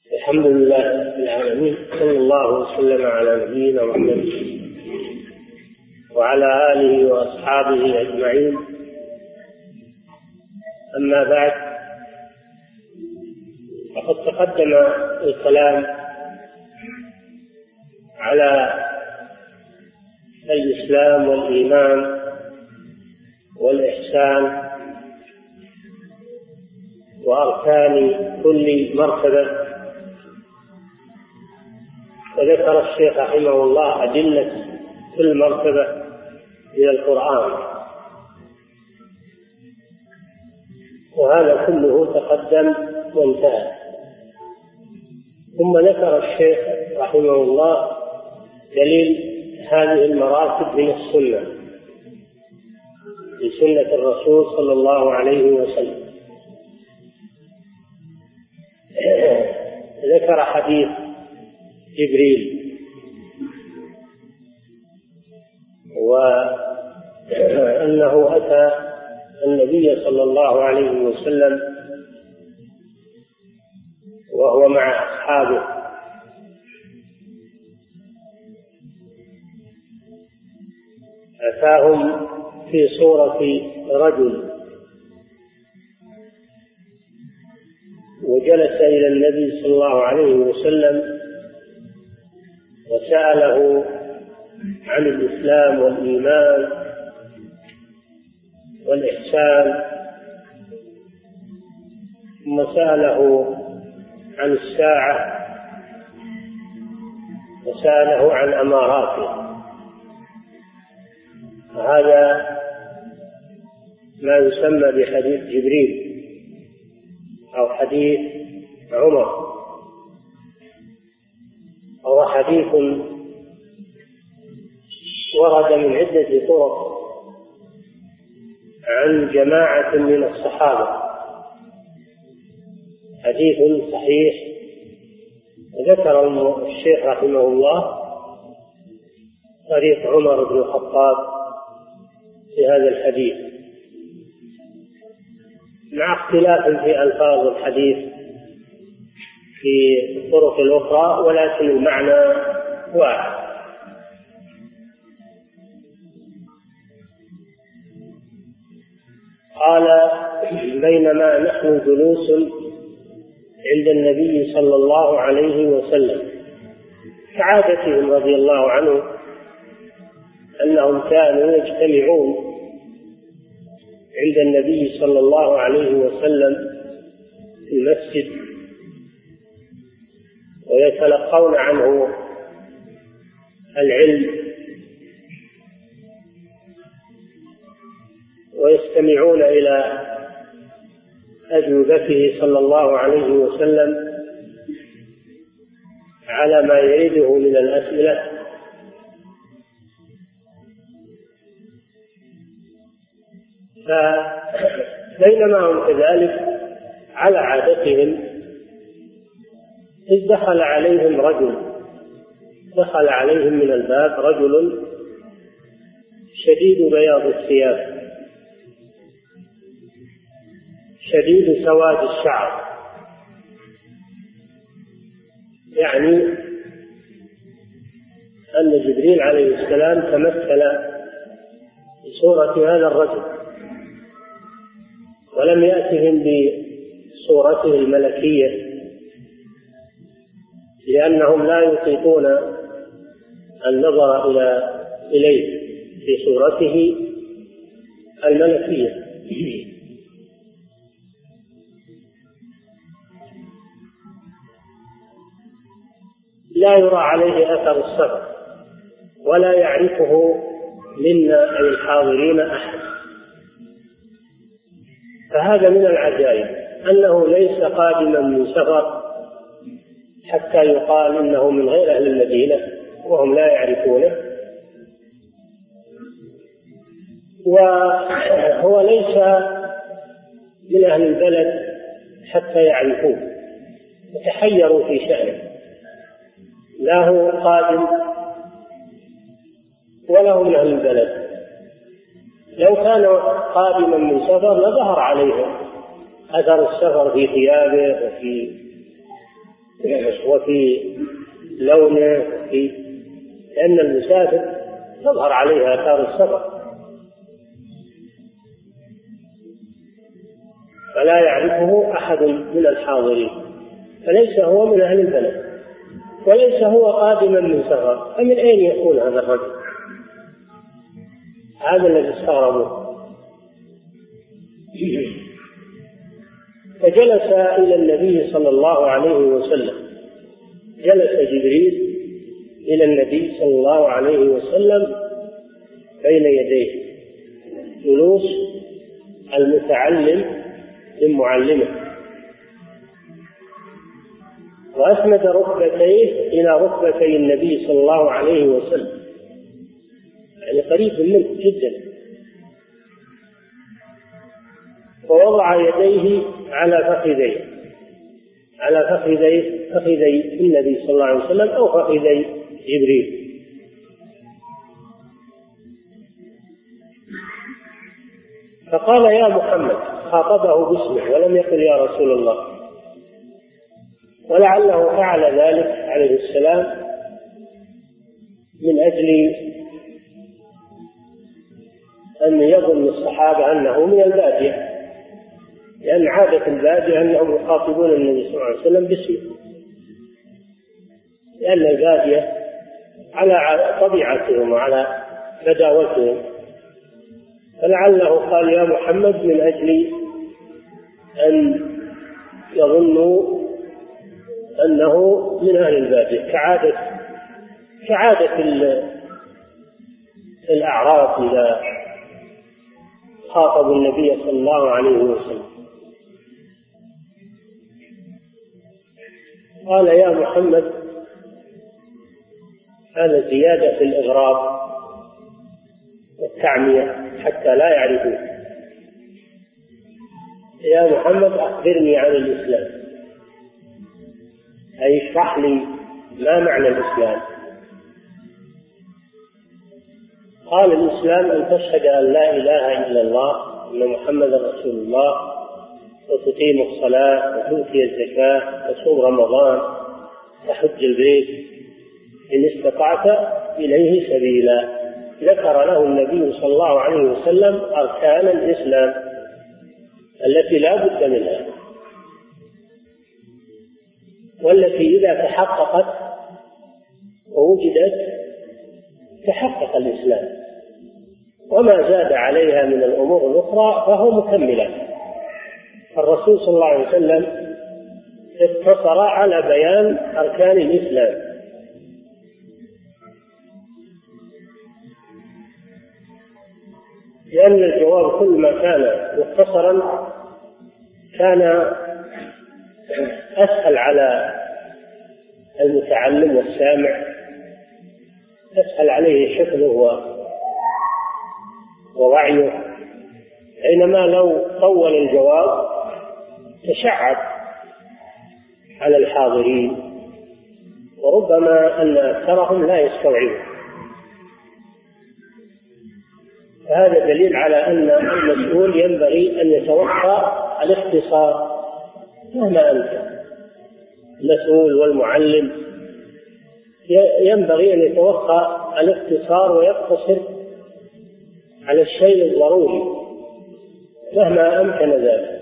الحمد لله رب العالمين، صلى الله وسلم على نبينا محمد وعلى آله وأصحابه أجمعين. أما بعد، فقد تقدم الكلام على الإسلام والإيمان والإحسان وأركان كل مرتبة، وذكر الشيخ رحمه الله أدلة كل مرتبة إلى القرآن، وهذا كله تقدم وانتهى. ثم ذكر الشيخ رحمه الله دليل هذه المراتب من السنة، لسنة الرسول صلى الله عليه وسلم. ذكر حديث جبريل، وأنه أتى النبي صلى الله عليه وسلم وهو مع أصحابه، أتاهم في صورة رجل، وجلس إلى النبي صلى الله عليه وسلم وسأله عن الإسلام والإيمان والإحسان، ثم سأله عن الساعة وسأله عن أماراتها. هذا ما يسمى بحديث جبريل أو حديث عمر، وهو حديث ورد من عدة طرق عن جماعة من الصحابة، حديث صحيح. ذكر الشيخ رحمه الله طريق عمر بن الخطاب في هذا الحديث، مع اختلاف في ألفاظ الحديث في الطرق الأخرى، ولكن المعنى واحد. قال: بينما نحن جلوس عند النبي صلى الله عليه وسلم، كعادتهم رضي الله عنه أنهم كانوا يجتمعون عند النبي صلى الله عليه وسلم في المسجد ويتلقون عنه العلم ويستمعون إلى أجوبته صلى الله عليه وسلم على ما يريده من الأسئلة. فبينما هم كذلك على عادتهم، إذ دخل عليهم من الباب رجل شديد بياض الثياب شديد سواد الشعر، يعني أن جبريل عليه السلام تمثل بصورة هذا الرجل، ولم يأتهم بصورته الملكية، لأنهم لا يطيقون النظر إليه في صورته الملكية. لا يرى عليه أثر السفر، ولا يعرفه منا أي الحاضرين أحد. فهذا من العجائب أنه ليس قادما من سفر حتى يقال إنه من غير أهل المدينة وهم لا يعرفونه، وهو ليس من أهل البلد حتى يعرفوه، يتحيروا في شأنه، لا هو قادم ولا هو من أهل البلد. لو كان قادما من سفر لظهر عليه أثر السفر في ثيابه وفي وفي لونه، لأن المسافر تظهر عليها آثار السفر فلا يعرفه أحد من الحاضرين، فليس هو من أهل البلد وليس هو قادما من سفر، فمن أين يكون هذا الرجل؟ هذا الذي استغربوه. فجلس إلى النبي صلى الله عليه وسلم، جلس جبريل إلى النبي صلى الله عليه وسلم بين يديه جلوس المتعلم من معلمه، وأسند ركبتيه إلى ركبتي النبي صلى الله عليه وسلم، يعني قريب منه جدا، ووضع يديه على فخذي النبي صلى الله عليه وسلم أو فخذي جبريل. فقال يا محمد، خاطبه باسمه ولم يقل يا رسول الله، ولعله فعل ذلك عليه السلام من أجل أن يظن الصحابة أنه من البادية، لأن عادة البادية أنهم يخاطبون النبي صلى الله عليه وسلم باسمه، لأن البادية على طبيعتهم وعلى بداوتهم، فلعله قال يا محمد من أجل أن يظنوا أنه من أهل البادية، كعادة الأعراب إذا خاطبوا النبي صلى الله عليه وسلم. قال يا محمد، هذا زيادة في الإغراب والتعمية حتى لا يعرفون. يا محمد أخبرني عن الإسلام، أي اشرح لي ما معنى الإسلام. قال الإسلام أن تشهد أن لا إله إلا الله وأن محمد رسول الله، وتقيم الصلاة وتؤتي الزكاة وتصوم رمضان وحج البيت إن استطعت إليه سبيلا. ذكر له النبي صلى الله عليه وسلم أركان الإسلام التي لا بد منها، والتي إذا تحققت ووجدت تحقق الإسلام، وما زاد عليها من الأمور الأخرى فهو مكملات. الرسول صلى الله عليه وسلم اقتصر على بيان أركان الإسلام، لأن الجواب كل ما كان مختصرا كان أسهل على المتعلم والسامع، أسهل عليه حفظه ووعيه، بينما لو طول الجواب تشعب على الحاضرين وربما أن أكثرهم لا يستوعبون. هذا دليل على أن المسؤول ينبغي أن يتوقع الاختصار مهما أنت المسؤول والمعلم، ينبغي أن يتوقع الاختصار ويقتصر على الشيء الضروري مهما أمكن ذلك،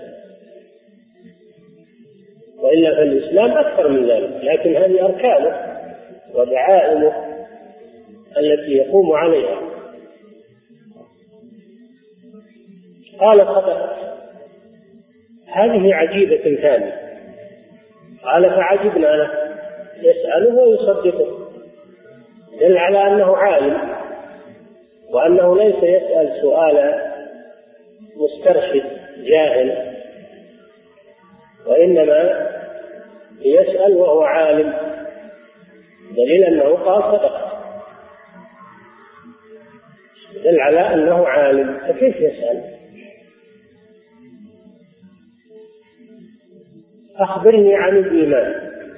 وإلا فالإسلام أكثر من ذلك، لكن هذه أركانه ودعائمه التي يقوم عليها. قال صدقت، هذه عجيبة ثانية. قال فعجبنا له، يسأله ويصدقه، دل على أنه عالم وأنه ليس يسأل سؤال مسترشد جاهل، وإنما يسأل وهو عالم، دليل أنه قال صدقت، دل على أنه عالم، فكيف يسأل؟ أخبرني عن الإيمان.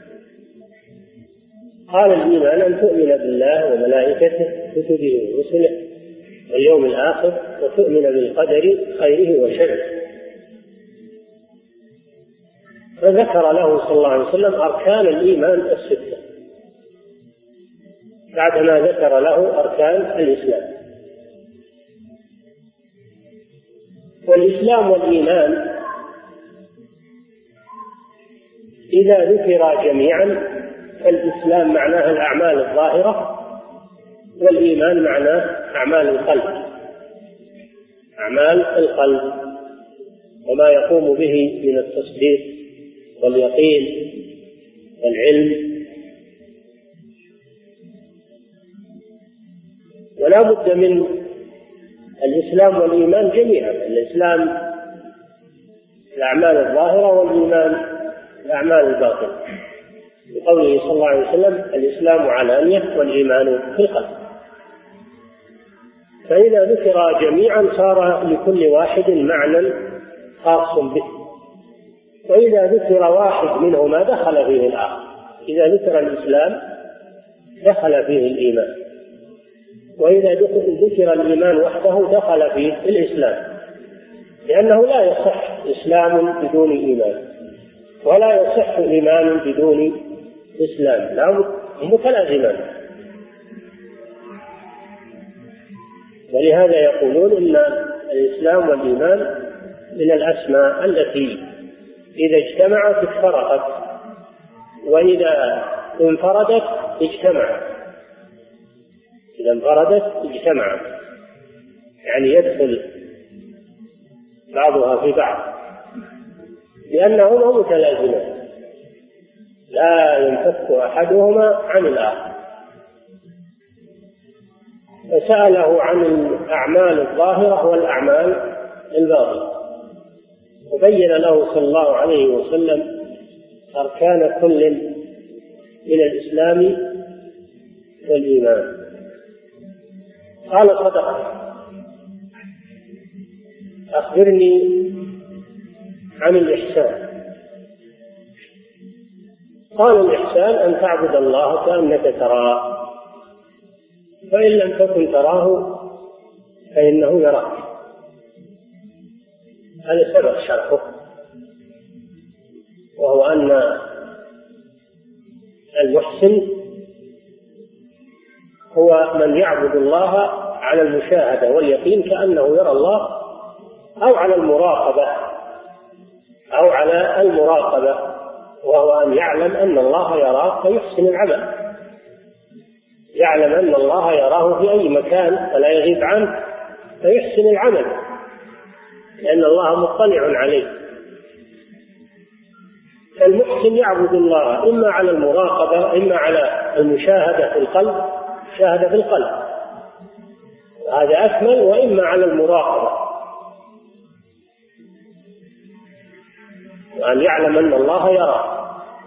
قال الإيمان أن تؤمن بالله وملائكته وكتبه ورسله واليوم الآخر وتؤمن بالقدر خيره وشره. فذكر له صلى الله عليه وسلم أركان الإيمان الستة بعدما ذكر له أركان الإسلام. والإسلام والإيمان إذا ذكر جميعا فالإسلام معناه الأعمال الظاهرة، والإيمان معناه أعمال القلب، أعمال القلب وما يقوم به من التصديق واليقين والعلم. ولا بد من الإسلام والإيمان جميعا، الإسلام الأعمال الظاهرة والإيمان الأعمال الباطنة، بقوله صلى الله عليه وسلم الإسلام علانية والإيمان في القلب. فإذا ذكر جميعا صار لكل واحد معنى خاص به، وإذا ذكر واحد منهما دخل فيه الآخر. إذا ذكر الإسلام دخل فيه الإيمان، وإذا ذكر الإيمان وحده دخل فيه الإسلام، لأنه لا يصح إسلام بدون إيمان، ولا يصح إيمان بدون إسلام، لا متلازمان. ولهذا يقولون إن الإسلام والإيمان من الأسماء التي إذا اجتمعت افترقت، وإذا انفردت اجتمعت. إذا انفردت اجتمعت، يعني يدخل بعضها في بعض، لأنهما متلازمان لا ينفك أحدهما عن الآخر. فسأله عن الأعمال الظاهرة والأعمال الباطنة، وبين له صلى الله عليه وسلم أركان كل من الإسلام والإيمان. قال صدقت، أخبرني عن الإحسان. قال الإحسان أن تعبد الله كأنك تراه، فإن لم تكن تراه فإنه يراك. هذا سبق شرحه، وهو أن المحسن هو من يعبد الله على المشاهدة واليقين كأنه يرى الله، أو على المراقبة، وهو أن يعلم أن الله يراه فيحسن العمل، يعلم أن الله يراه في أي مكان فلا يغيب عنه فيحسن العمل، لأن الله مطلع عليه. فالمحسن يعبد الله إما على المراقبة، إما على المشاهدة في القلب، مشاهدة في القلب هذا أكمل، وإما على المراقبة، وأن يعلم أن الله يرى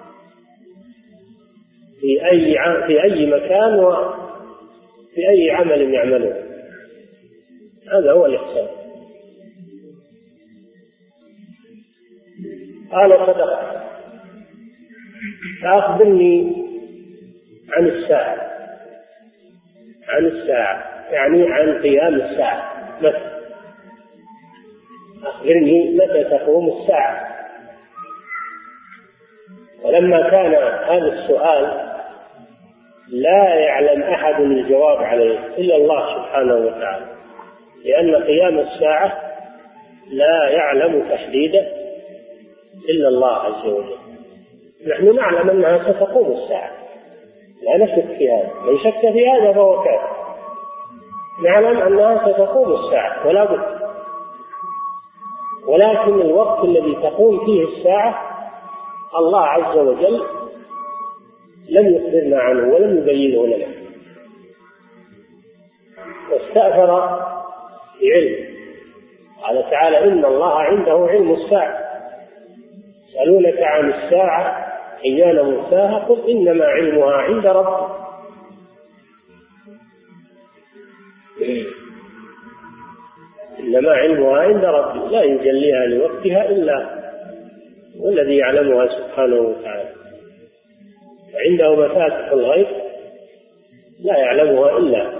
في أي مكان وفي أي عمل يعمله. هذا هو الإحسان. قال صدقت، فأخبرني عن الساعة. يعني عن قيام الساعة، متى؟ أخبرني متى تقوم الساعة. ولما كان هذا السؤال لا يعلم أحد الجواب عليه إلا الله سبحانه وتعالى، لأن قيام الساعة لا يعلم تحديده إلا الله عز وجل. نحن نعلم أنها ستقوم الساعة، لا نشك في هذا، من شك في هذا فهو كافر. نعلم أنها ستقوم الساعة ولا بد، ولكن الوقت الذي تقوم فيه الساعة الله عز وجل لم يخبرنا عنه ولم يبينه لنا، واستأثر بعلم. قال تعالى إن الله عنده علم الساعة، يسألونك عن الساعة أيان مرساها قل إنما علمها عند ربي. إنما علمها عند ربي لا يجليها لوقتها إلا والذي يعلمها سبحانه وتعالى. عنده مفاتح الغيب لا يعلمها إلا،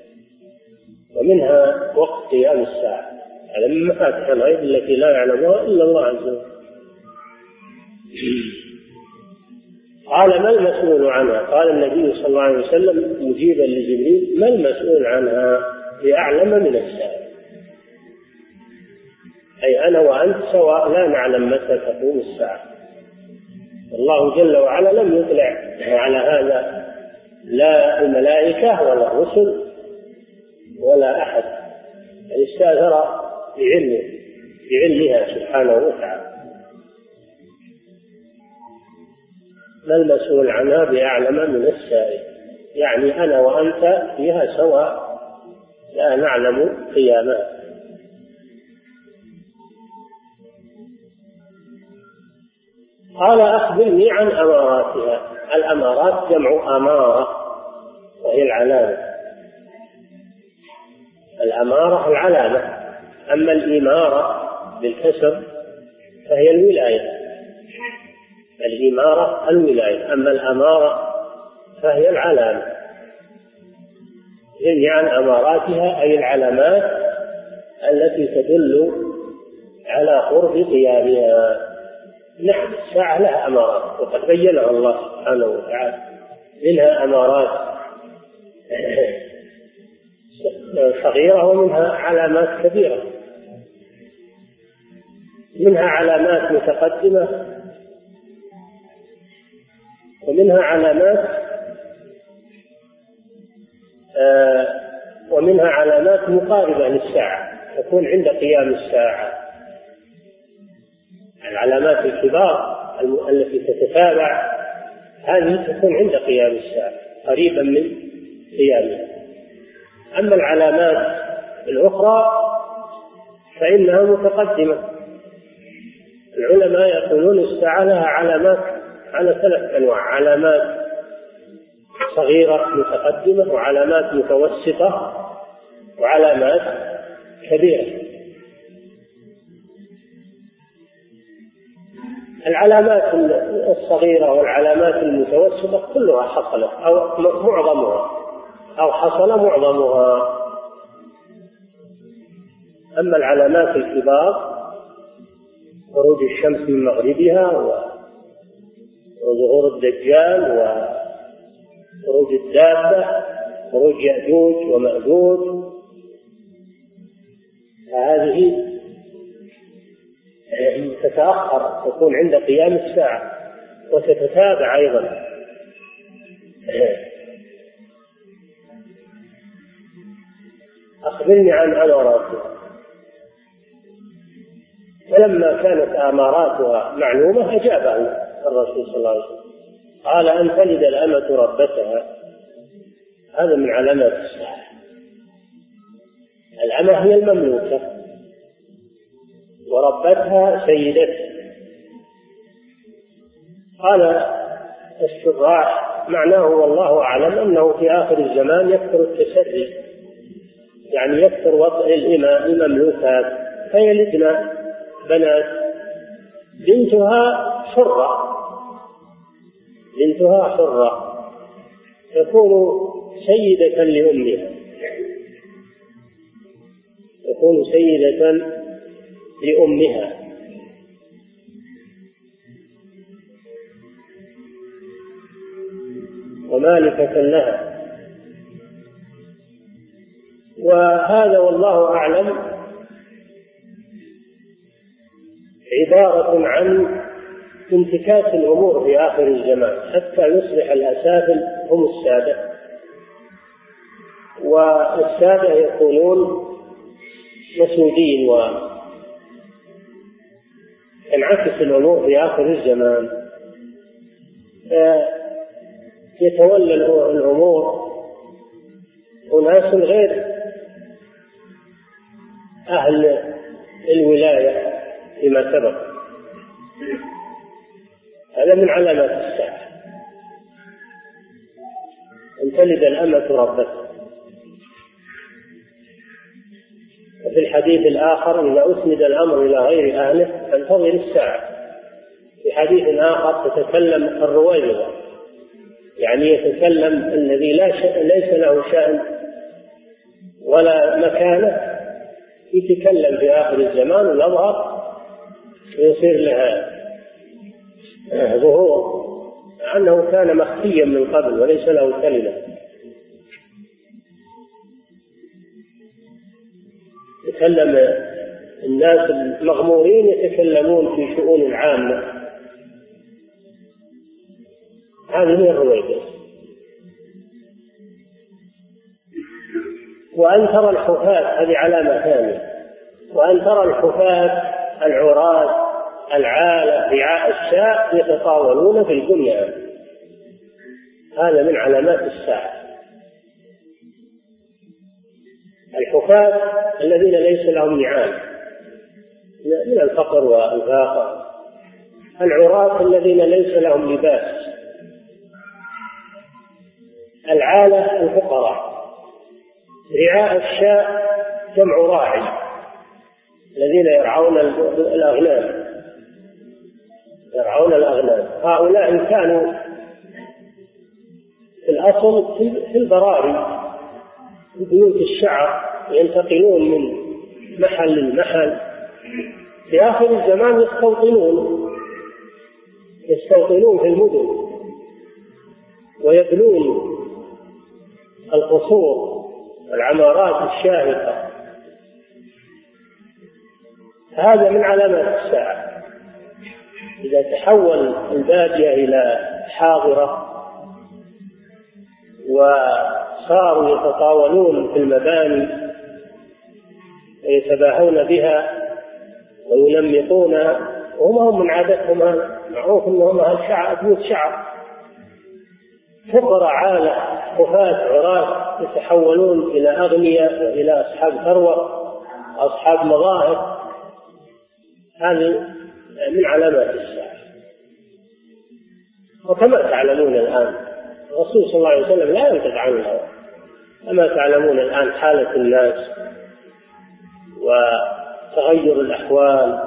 ومنها وقت قيام الساعة، هذا من مفاتح الغيب التي لا يعلمها إلا الله عز وجل. قال ما المسؤول عنها؟ قال النبي صلى الله عليه وسلم مجيبا لجبريل ما المسؤول عنها بأعلم من السائل، أي أنا وأنت سواء لا نعلم متى تقوم الساعة. الله جل وعلا لم يطلع على هذا لا الملائكة ولا الرسل ولا أحد، بل استأثر بعلمها سبحانه وتعالى. ما المسؤول عنها بأعلم من السائل، يعني أنا وأنت فيها سواء لا نعلم قيامها. قال أخبرني عن أماراتها. الأمارات جمع أمارة وهي العلامة. الأمارة العلامة، أما الإمارة بالكسر فهي الولاية. الإمارة الولاية، أما الأمارة فهي العلامة. يعني أماراتها أي العلامات التي تدل على قرب قيامها. نعم الساعة لها أمارات وقد بينها الله سبحانه وتعالى، منها أمارات صغيرة ومنها علامات كبيرة، منها علامات متقدمة ومنها علامات مقاربة للساعة تكون عند قيام الساعة. العلامات الكبار التي تتتابع هذه تكون عند قيام الساعة قريبا من قيامها. أما العلامات الأخرى فإنها متقدمة. العلماء يقولون الساعة لها علامات على 3 أنواع: علامات صغيرة متقدمة، وعلامات متوسطة، وعلامات كبيرة. العلامات الصغيرة والعلامات المتوسطة كلها حصلت أو معظمها، أو حصل معظمها. أما العلامات الكبار خروج الشمس من مغربها وظهور الدجال وخروج الدابة، خروج يأجوج ومأجوج، هذه تتأخر تكون عند قيام الساعة وتتتابع أيضا. أخبرني عن أماراتها. فلما كانت أماراتها معلومة أجابه الرسول صلى الله عليه وسلم قال أن تلد الأمة ربتها. هذا من علامات الساعة. الأمة هي المملوكة وربتها سيدتها. قال الشراح معناه والله أعلم أنه في آخر الزمان يكثر التسري، يعني يكثر وطئ الإماء المملوكات فيلدن بنات. بنتها حرة تكون سيدة لأمها، ومالكة لها. وهذا والله أعلم عبارة عن انتكاس الأمور في آخر الزمان حتى يصبح الأسافل هم السادة، والسادة يكونون مسودين، وينعكس الأمور في آخر الزمان. يتولى الأمور أناس غير أهل الولاية فيما سبق. هذا من علامات الساعة، أن تلد الأمة ربتها. وفي الحديث الآخر إذا أسند الأمر إلى غير أهله فانتظر الساعة. في حديث آخر تتكلم الرويبضة، يعني يتكلم الذي ليس له شأن ولا مكانه، يتكلم في آخر الزمان ويظهر ويصير لها ظهور، أنه كان مخفيا من قبل وليس له كلمة. يتكلم الناس المغمورين يتكلمون في شؤون العامة، هذه هي الرويبضة. وأن ترى الحفاة، هذه علامة ثانية، وأن ترى الحفاة العراة العالة رعاء الشاء يتطاولون في البنيان، هذا من علامات الساعة. الحفاة الذين ليس لهم نعال من الفقر والفاقة، العراة الذين ليس لهم لباس، العالة الفقراء، رعاء الشاء جمع راعي الذين يرعون الأغنام، هؤلاء كانوا في الأصل في البراري في بيوت الشعر، ينتقلون من محل لمحل. في آخر الزمان يستوطنون في المدن ويبنون القصور والعمارات الشاهقة. هذا من علامات الساعة. إذا تحول البادية إلى حاضرة وصاروا يتطاولون في المباني ويتباهون بها وينمقونها، وهم من عادتهم معروف أنهم أهل شعر، بيوت شعر، فقراء عالة حفاة عراة يتحولون إلى أغنياء وإلى أصحاب ثروة، أصحاب مظاهر. هذه من علامات الساعة. وكما تعلمون الآن الرسول صلى الله عليه وسلم لا ينطق عن الهوى، كما تعلمون الآن حالة الناس وتغير الأحوال،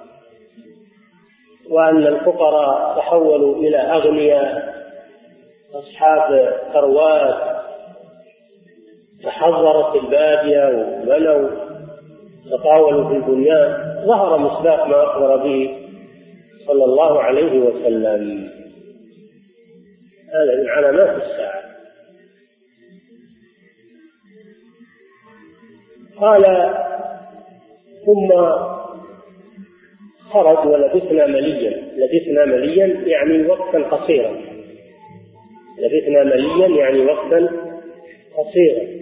وأن الفقراء تحولوا إلى أغنياء أصحاب ثروات، تحضرت البادية وبنوا تطاولوا في البنيان. ظهر مصداق ما أخبر به صلى الله عليه وسلم. هذا من علامات الساعة. قال ثم خرج ولبثنا مليا يعني وقتا قصيرا، لبثنا مليا يعني وقتا قصيرا.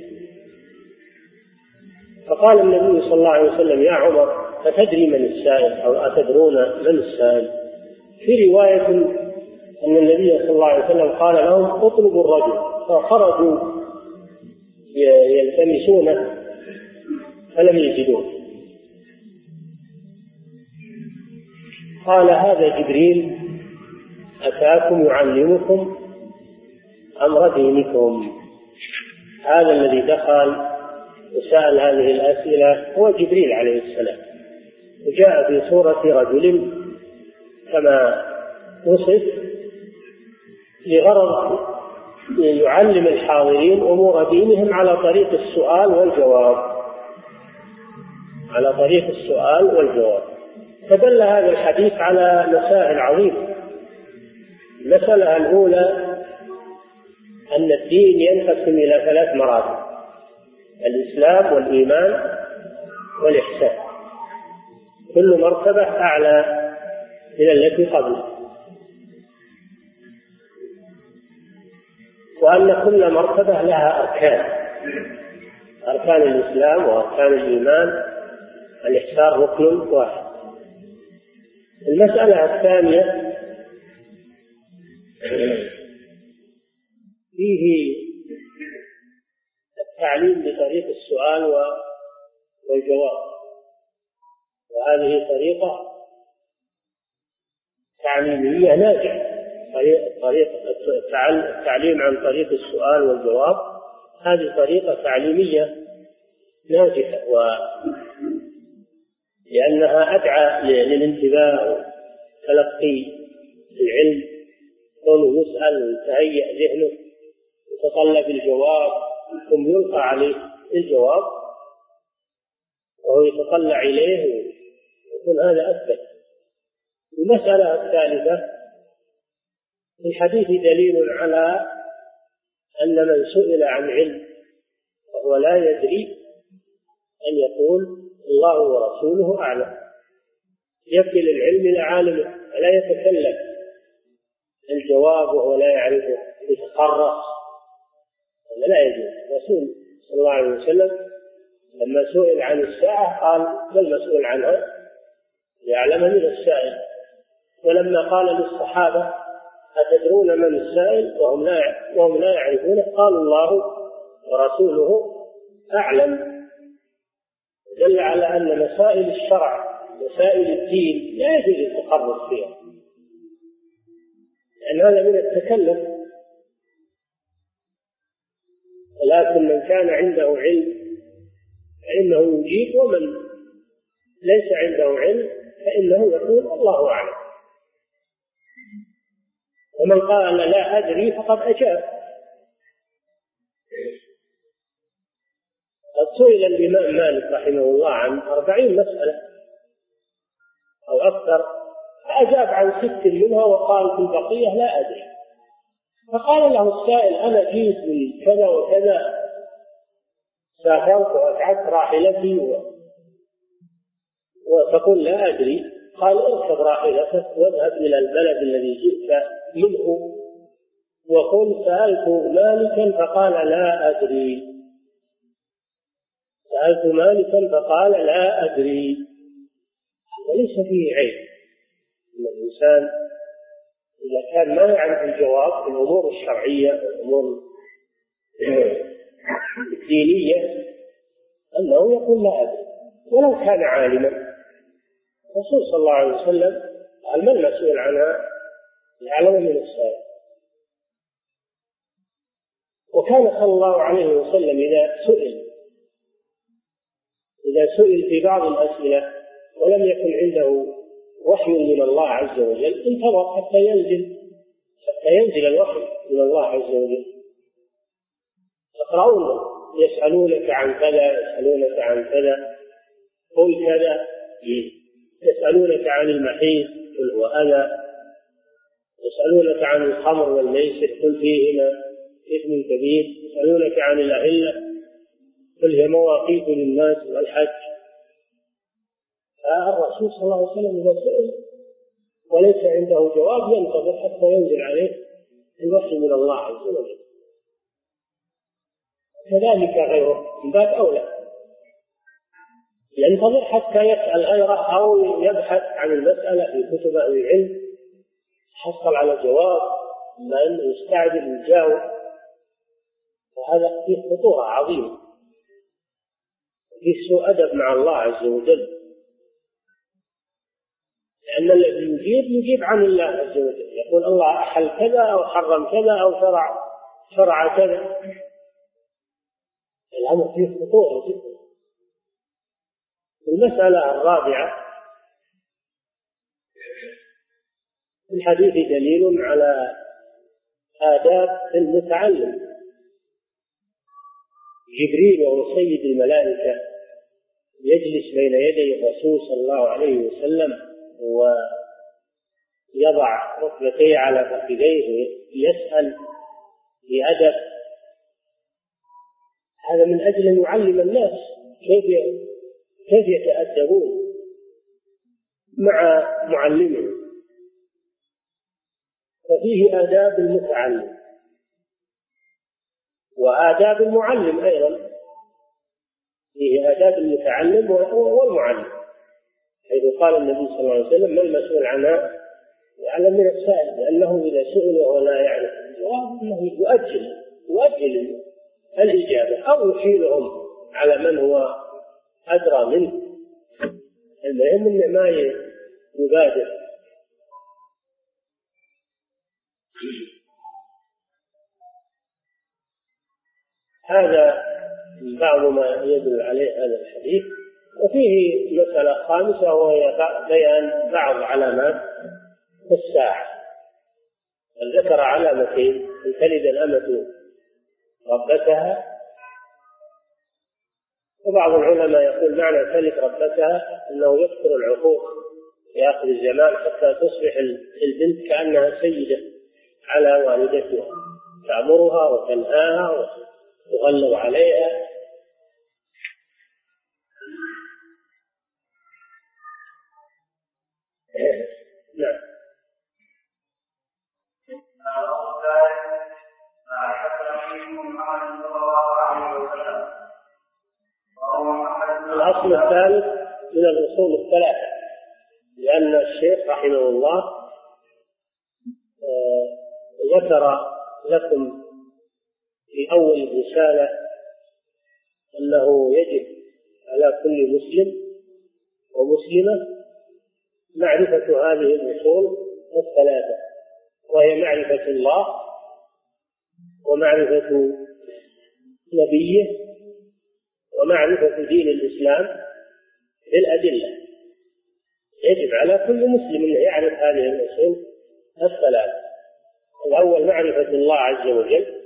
فقال النبي صلى الله عليه وسلم يا عمر أتدري من السائل أو أتدرون من السائل؟ في رواية أن النبي صلى الله عليه وسلم قال لهم اطلبوا الرجل، فخرجوا يلتمسونه فلم يجدوه. قال هذا جبريل أتاكم يعلمكم أمر دينكم. هذا الذي دخل وسأل هذه الأسئلة هو جبريل عليه السلام، وجاء في صورة رجل كما وصف لغرض يعلم الحاضرين أمور دينهم على طريق السؤال والجواب. فدل هذا الحديث على مسائل عظيمة. المسألة الأولى أن الدين ينقسم إلى 3 مراتب: الإسلام والإيمان والإحسان، كل مرتبة أعلى من التي قبله، وأن كل مرتبة لها أركان الإسلام وأركان الإيمان، الإحسان ركن واحد. المسألة الثانية فيه التعليم بطريق السؤال والجواب، وهذه طريقة تعليمية ناجحة. التعليم عن طريق السؤال والجواب هذه طريقة تعليمية ناجحة، لأنها أدعى للانتباه وتلقي العلم، كونه يسأل ويتهيأ ذهنه يتطلب الجواب ثم يلقى عليه الجواب وهو يتطلع إليه، ويكون هذا أثبت. المسألة الثالثة في الحديث دليل على أن من سئل عن علم وهو لا يدري أن يقول الله ورسوله أعلم، يكل العلم إلى عالمه ولا يتكلم الجواب وهو لا يعرفه، يتخرص، هذا لا يجوز. الرسول صلى الله عليه وسلم لما سئل عن الساعة قال ما المسؤول عنها يعلم من السائل، ولما قال للصحابة أتدرون من السائل وهم لا يعرفونه قالوا الله ورسوله أعلم. دل على أن مسائل الشرع مسائل الدين لا يجوز التخرص فيها، لأن هذا من التكلف. ولكن من كان عنده علم فإنه يجيب، ومن ليس عنده علم فإنه يقول الله أعلم. ومن قال لا أدري فقد أجاب. قد سئل الإمام مالك رحمه الله عن 40 مسألة أو أكثر، فأجاب عن 6 منها وقال في البقية لا أدري. فقال له السائل أنا جئت من كذا وكذا، سافرت وأتعبت راحلتي وتقول لا أدري. قال اركب راحلتك واذهب إلى البلد الذي جئت منه وقل سألت مالكا فقال لا أدري، سألت مالكا فقال لا أدري. وليس فيه عيب أن الإنسان إذا كان ما يعرف الجواب في الأمور الشرعية والأمور الدينية أنه يقول لا أدري ولو كان عالما. الرسول صلى الله عليه وسلم قال ما المسؤول عنها يعلم من السائل. وكان صلى الله عليه وسلم إذا سئل في بعض الأسئلة ولم يكن عنده وحي من الله عز وجل انتظر حتى ينزل الوحي من الله عز وجل. تقرؤون يسألونك عن كذا يسألونك عن كذا قل كذا، يسألونك عن المحيط قل هو أذى، يسألونك عن الخمر والميسر قل فيهما إثم كبير، يسألونك عن الأهلة قل هي مواقيت للناس والحج. الرسول صلى الله عليه وسلم إذا سئل وليس عنده جواب ينتظر حتى ينزل عليه الوحي من الله عز وجل. كذلك غيره من باب أولى ينتظر حتى يسأل غيره أو يبحث عن المسألة في كتب أهل العلم يحصل على جواب، إما أنه يستعجل ويجاوب، وهذا فيه خطورة عظيمة، فيه سوء أدب مع الله عز وجل، لأن الذي يجيب عن الله عز وجل يقول الله أحل كذا أو حرم كذا أو شرع كذا. الأمر فيه خطورة جدا. المسألة الرابعة في الحديث دليل على آداب المتعلم. جبريل وهو سيد الملائكة يجلس بين يدي الرسول صلى الله عليه وسلم ويضع ركبتيه على فخذيه ويسأل بأدب، هذا من أجل أن يعلم الناس كيف يتأدبون مع معلمهم. ففيه آداب المتعلم وآداب المعلم أيضا، فيه آداب المتعلم والمعلم، حيث قال النبي صلى الله عليه وسلم ما المسؤول عنها يعلم من السائل، لأنه إذا سئل وهو لا يعرف الجواب أنه يؤجل الإجابة أو يحيلهم على من هو أدرى منه. المهم أن ما يبادر. هذا بعض ما يدل عليه هذا الحديث. وفيه مسألة خامسة وهي بيان بعض علامات الساعة. ذكر علامتين: أن تلد الأمة ربتها، وبعض العلماء يقول معنى تلد ربتها أنه يكثر العقوق في آخر الزمان حتى تصبح البنت كأنها سيدة، على والدتها، تأمرها وتنهاها وتغلظ عليها. نعم. الأصل الثالث من الأصول الثلاثة، لأن الشيخ رحمه الله ذكر لكم في أول الرسالة أنه يجب على كل مسلم ومسلمة معرفة هذه الأصول الثلاثة، وهي معرفة الله ومعرفة نبيه ومعرفة دين الإسلام بالأدلة. يجب على كل مسلم أن يعرف هذه الأصول الثلاثة. الأول معرفة الله عز وجل،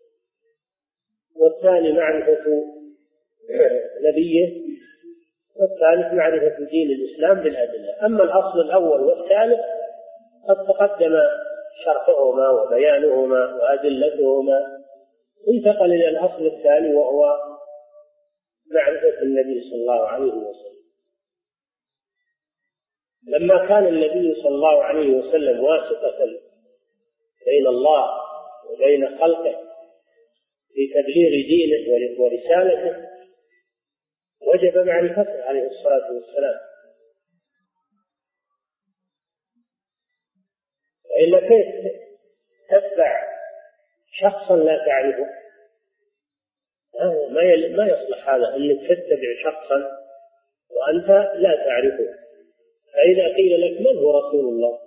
والثاني معرفة نبيه، والثالث معرفة دين الإسلام بالأدلة. أما الأصل الأول والثالث قد تقدم شرحهما وبيانهما وأدلتهما، انتقل إلى الأصل الثاني وهو معرفة النبي صلى الله عليه وسلم. لما كان النبي صلى الله عليه وسلم واسطة بين الله وبين خلقه في تبليغ دينه ورسالته، وجب معرفته عليه الصلاة والسلام، وإلا كيف تتبع شخصا لا تعرفه؟ ما يصلح هذا أنك تتبع شخصا وأنت لا تعرفه. فإذا قيل لك من هو رسول الله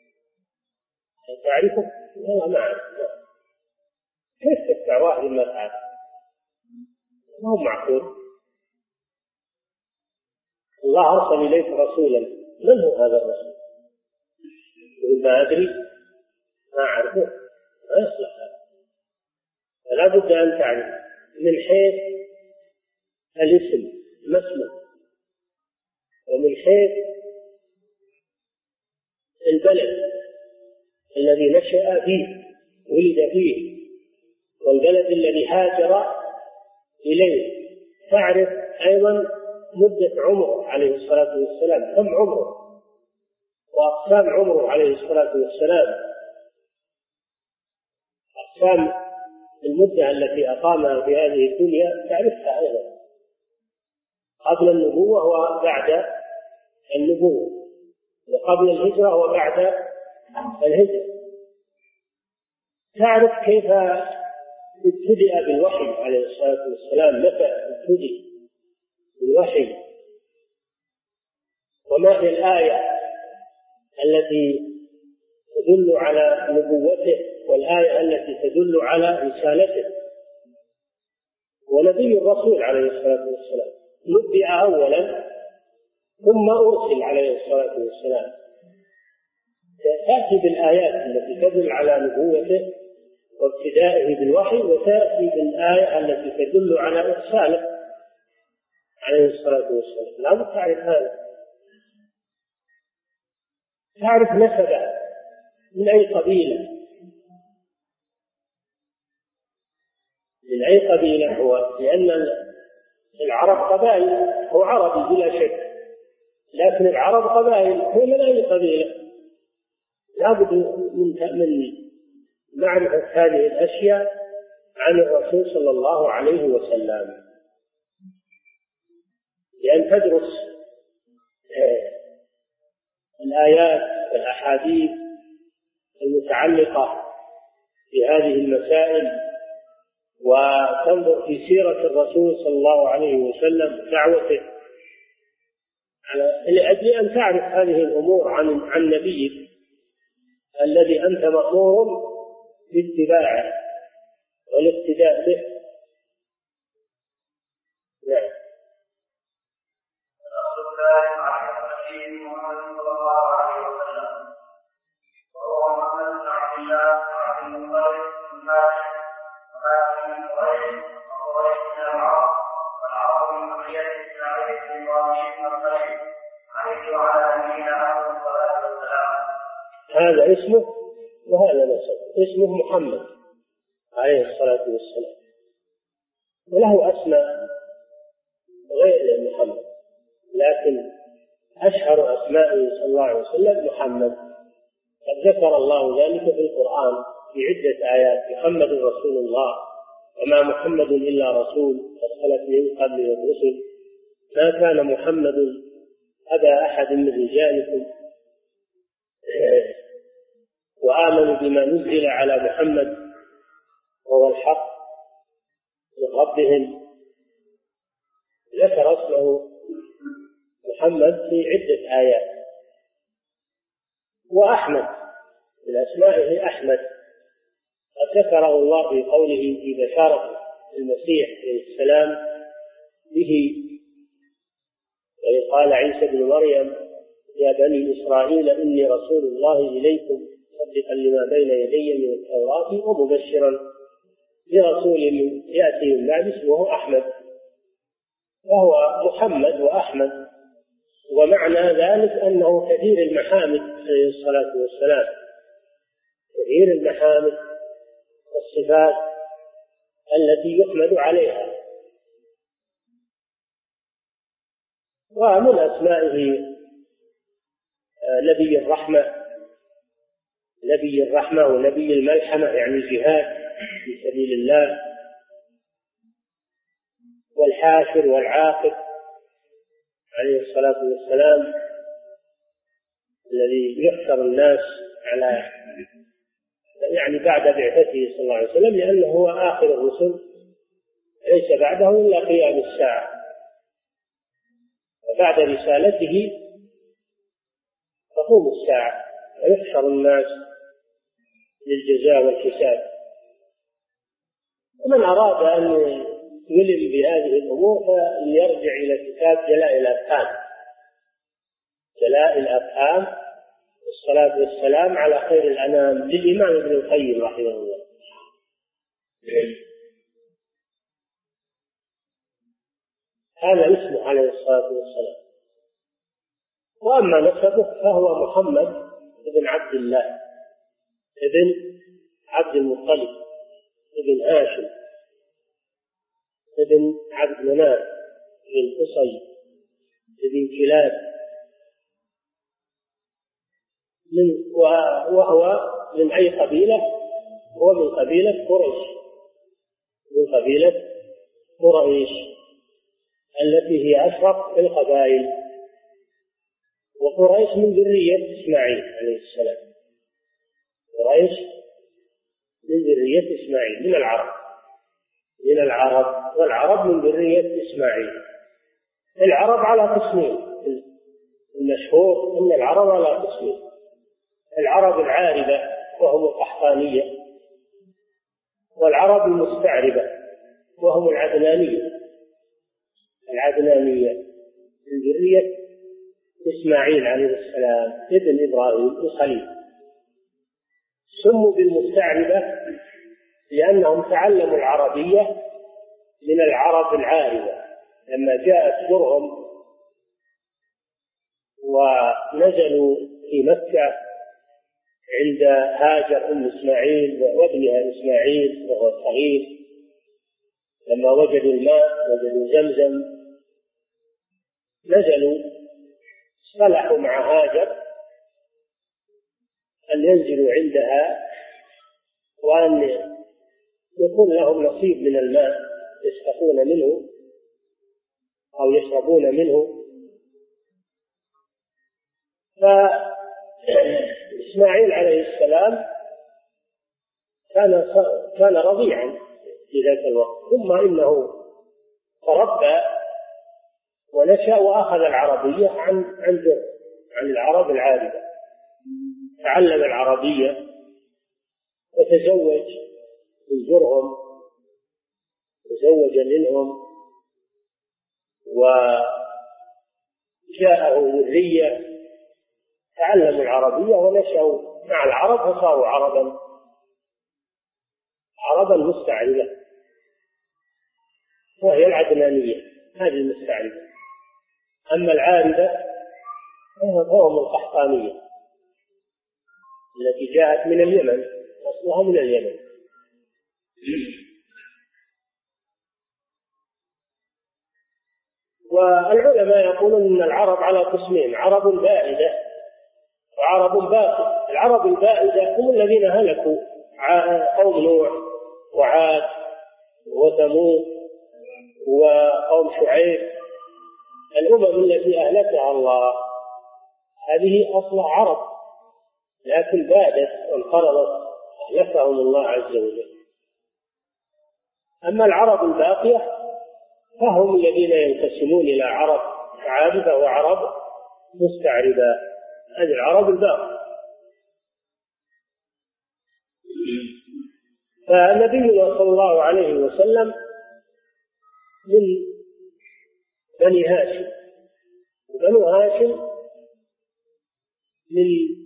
تعرفه؟ والله ما أعرف. كيف تتبع واحد ما تعرف؟ ما هو معقول. الله أرسل إليك رسولا، من هو هذا الرسول؟ يقول ما أدري، ما أعرفه، ما يصلح هذا. فلا بد أن تعرف من حيث الاسم ما اسمه، ومن حيث البلد الذي نشأ فيه ولد فيه، والبلد الذي هاجر إليه. تعرف أيضا مدة عمره عليه الصلاة والسلام، كم عمره وأقسام عمره عليه الصلاة والسلام، أقسام المدة التي أقامها في هذه الدنيا تعرفها أيضا، قبل النبوة وبعد النبوة، وقبل الهجرة وبعد الهجرة. تعرف كيف ابتدأ بالوحي عليه الصلاة والسلام، متى ابتدأ بالوحي، وما هي الآية التي تدل على نبوته والآية التي تدل على رسالته. ونبي الرسول عليه الصلاة والسلام نبئ أولا ثم أرسل عليه الصلاة والسلام. تأتي بالآيات التي تدل على نبوته وابتدائه بالوحي، وتأتي بالآية التي تدل على إرساله عليه الصلاة والسلام. لا بد تعرف هذا. تعرف نسبه من أي قبيلة، من أي قبيلة هو، لأن العرب قبائل، هو عربي بلا شك، لكن العرب قبائل، هو من أي قبيلة. لا بد من معرفة هذه الأشياء عن الرسول صلى الله عليه وسلم، لأن تدرس الآيات والأحاديث المتعلقة بهذه المسائل، وتنظر في سيرة الرسول صلى الله عليه وسلم دعوته، لأجل أن تعرف هذه الأمور عن نبيك الذي أنت مأمور باتباعه والاقتداء به. نعم. هذا اسمه وهذا نسب، اسمه محمد عليه الصلاة والسلام، وله أسماء غير محمد، لكن أشهر أسمائه صلى الله عليه وسلم محمد. قد ذكر الله ذلك في القرآن في عدة آيات: محمد رسول الله، وما محمد إلا رسول قد خلت من قبله الرسل، ما كان محمد أبا أحد من رجالكم، وآمنوا بما نزل على محمد وهو الحق من ربهم. ذكر اسمه محمد في عدة آيات. وأحمد من أسمائه أحمد، قد ذكره الله في قوله في بشارة المسيح عليه السلام به، قال عيسى بن مريم: يا بني إسرائيل إني رسول الله إليكم مصدقا لما بين يدي من التوراة ومبشرا برسول يأتي من بعد اسمه أحمد. فهو محمد وأحمد، ومعنى ذلك أنه كثير المحامد عليه الصلاة والسلام، كثير المحامد والصفات التي يحمد عليها. ومن أسمائه نبي الرحمة، نبي الرحمة ونبي الملحمة، يعني الجهاد في سبيل الله، والحاشر والعاقب عليه الصلاة والسلام، الذي يحشر الناس على يعني بعد بعثته صلى الله عليه وسلم، لأنه هو آخر الرسل، ليس بعده إلا قيام الساعة، وبعد رسالته تقوم الساعة ويحشر الناس للجزاء والحساب. ومن أراد أن يلم بهذه الأمور فليرجع إلى كتاب جلاء الأفهام، جلاء الأفهام، والصلاة والسلام على خير الأنام للإمام ابن القيم رحمه الله. هذا اسمه عليه الصلاة والسلام. وأما نسبه فهو محمد ابن عبد الله ابن عبد المطلب ابن هاشم ابن عبد مناف ابن قصي ابن كلاب، وهو من أي قبيلة؟ هو من قبيلة قريش، من قبيلة قريش التي هي أشرف القبائل. وقريش من ذرية إسماعيل عليه السلام، قريش من ذرية إسماعيل، من العرب، والعرب من ذرية إسماعيل. العرب على قسمين، المشهور أن العرب على قسمين: العرب العاربة وهم القحطانية، والعرب المستعربة وهم العدنانية من ذرية إسماعيل عليه السلام ابن إبراهيم الخليل. سموا بالمستعربة لأنهم تعلموا العربية من العرب العاربة، لما جاءت جرهم ونزلوا في مكة عند هاجر أم إسماعيل وابنها إسماعيل وهو صغير، لما وجدوا الماء، وجدوا زمزم، نزلوا صلحوا مع هاجر أن ينزلوا عندها وأن يكون لهم نصيب من الماء يسقون منه أو يشربون منه. فإسماعيل عليه السلام كان رضيعا في ذاك الوقت، ثم إنه تربى ونشأ وأخذ العربية عن العرب العاربة، تعلم العربية وتزوج من جرهم، تزوج منهم وجاءه ذرية تعلموا العربية ونشأوا مع العرب وصاروا عربا مستعربة، وهي العدنانية هذه المستعربة. أما العاربة فهم القحطانية التي جاءت من اليمن، أصلها من اليمن. والعلماء يقولون أن العرب على قسمين: عرب بائدة وعرب باقية. العرب البائدة هم الذين هلكوا، قوم نوح وعاد وثمود وقوم شعيب، الأمم التي أهلكها الله، هذه أصلها عرب، لكن بادت وانقرضت، أهلكهم الله عز وجل. أما العرب الباقية فهم الذين ينقسمون إلى عرب عابدة وعرب مستعربة، هذه العرب الباقية. فالنبي صلى الله عليه وسلم من بني هاشم، وبنو هاشم من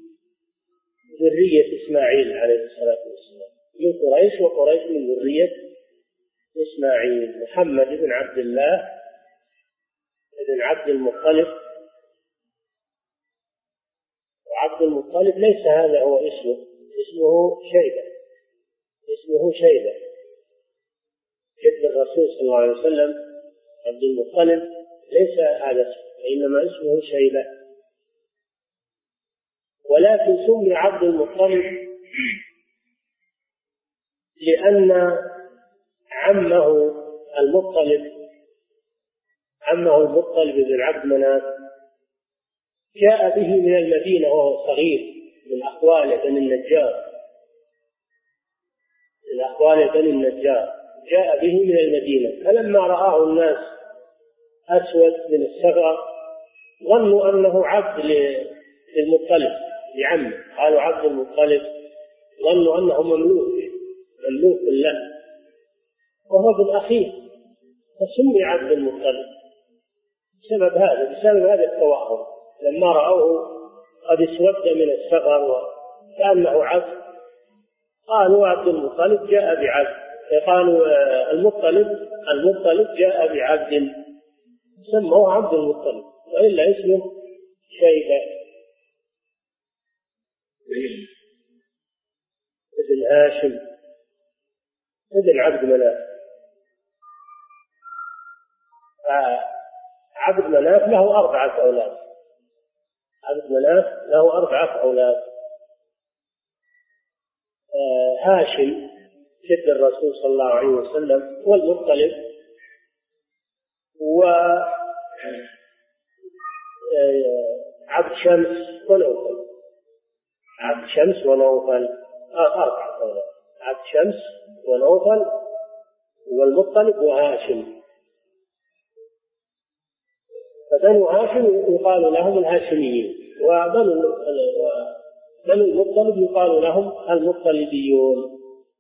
ذرية إسماعيل عليه الصلاة والسلام، من قريش، وقريش من ذرية إسماعيل. محمد بن عبد الله بن عبد المطلب، وعبد المطلب ليس هذا هو اسمه، اسمه شيبة جد الرسول صلى الله عليه وسلم. عبد المطلب ليس هذا اسمه، وإنما اسمه شيبة، ولكن سمي عبد المطلب لأن عمه المطلب بن عبد مناف جاء به من المدينة وهو صغير، من أخوال بني النجار، جاء به من المدينة. فلما رآه الناس أسود من الصغر ظنوا أنه عبد للمطلب لعمه، قالوا عبد المطلب، ظنوا أنه مملوك له وهو ابن أخيه، فسمي عبد المطلب بسبب هذا التوهم. لما رأوه قد اسود من الصغر وكأنه عبد، قالوا عبد المطلب جاء بعبد، قالوا المطلب جاء بعبد، سموه عبد المطلب، وإلا اسمه شيبة ابن هاشم ابن عبد مناف. عبد مناف له 4 أولاد، هاشم جد الرسول صلى الله عليه وسلم، والمطلب، وعبد شمس ونوفل 4 أولاد، عبد شمس ونوفل والمطلب وهاشم. فبنو هاشم يقال لهم الهاشميين، وبنو المطلب يقال لهم المطلبيون.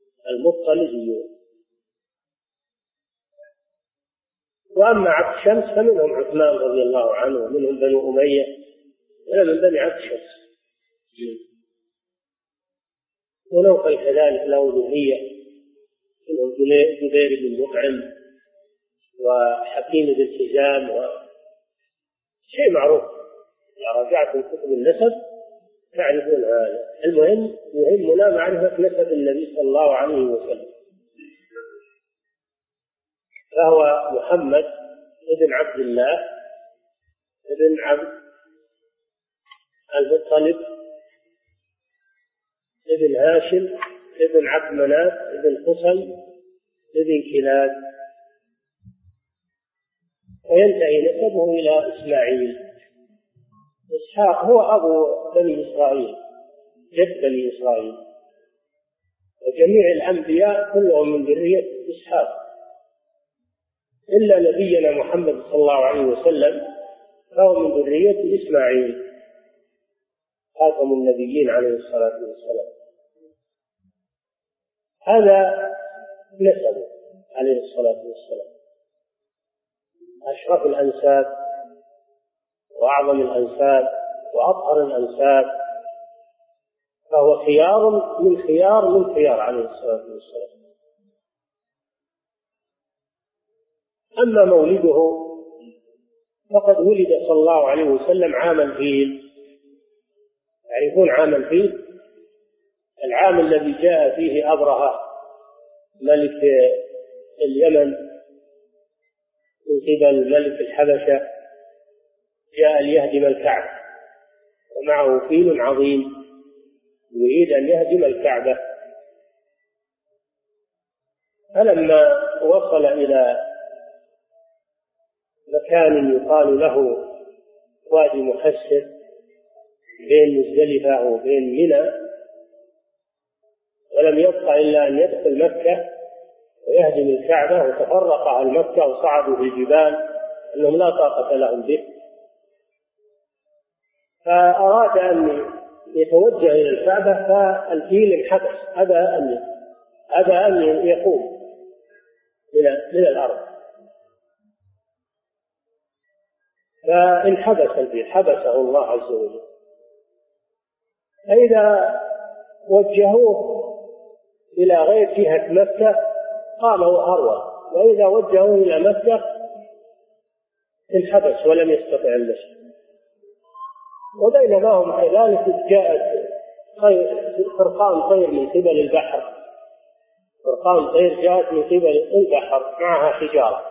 وأما عبد شمس فمنهم عثمان رضي الله عنه، ومنهم بنو أمية، ومن بني عبد شمس. ونوفل كذلك له ذرية، منهم جبير بن مطعم وحكيم بن حزام، شيء معروف، إذا رجعتم كتب النسب تعرفون هذا. المهم يهمنا معرفة نسب النبي صلى الله عليه وسلم، فهو محمد ابن عبد الله ابن عبد المطلب ابن هاشم ابن عبد مناف ابن قصي ابن كلاب، وينتهي نسبه إلى إسماعيل. إسحاق هو أبو بني إسرائيل، جد بني إسرائيل، وجميع الأنبياء كلهم من ذرية إسحاق إلا نبينا محمد صلى الله عليه وسلم فهو من ذرية إسماعيل خاتم النبيين عليه الصلاة والسلام. هذا نسبه عليه الصلاة والسلام، أشرف الأنساب وأعظم الأنساب وأطهر الأنساب، فهو خيار من خيار عليه الصلاة والسلام. أما مولده فقد ولد صلى الله عليه وسلم عام الفيل. تعرفون عام الفيل؟ العام الذي جاء فيه أبرهة ملك اليمن من قبل ملك الحبشة، جاء ليهدم الكعبة ومعه فيل عظيم يريد أن يهدم الكعبة. فلما وصل إلى مكان يقال له وادي محسر بين مزدلفة وبين منى، ولم يبق إلا أن يدخل مكة ويهدم الكعبة، وتفرق أهل مكة وصعدوا في الجبال أنهم لا طاقة لهم به، فأراد أن يتوجه إلى الكعبة، فالفيل انحبس، أبى أن يقوم من الأرض، فانحبس الفيل، حبسه الله عز وجل. فإذا وجهوه إلى غير جهة مكة قام وهرول، وإذا وجهوه إلى مكة انحبس ولم يستطع المشي. وبينما هم كذلك جاءت فرقان طير من قبل البحر، فرقان طير جاءت من قبل البحر معها حجارة،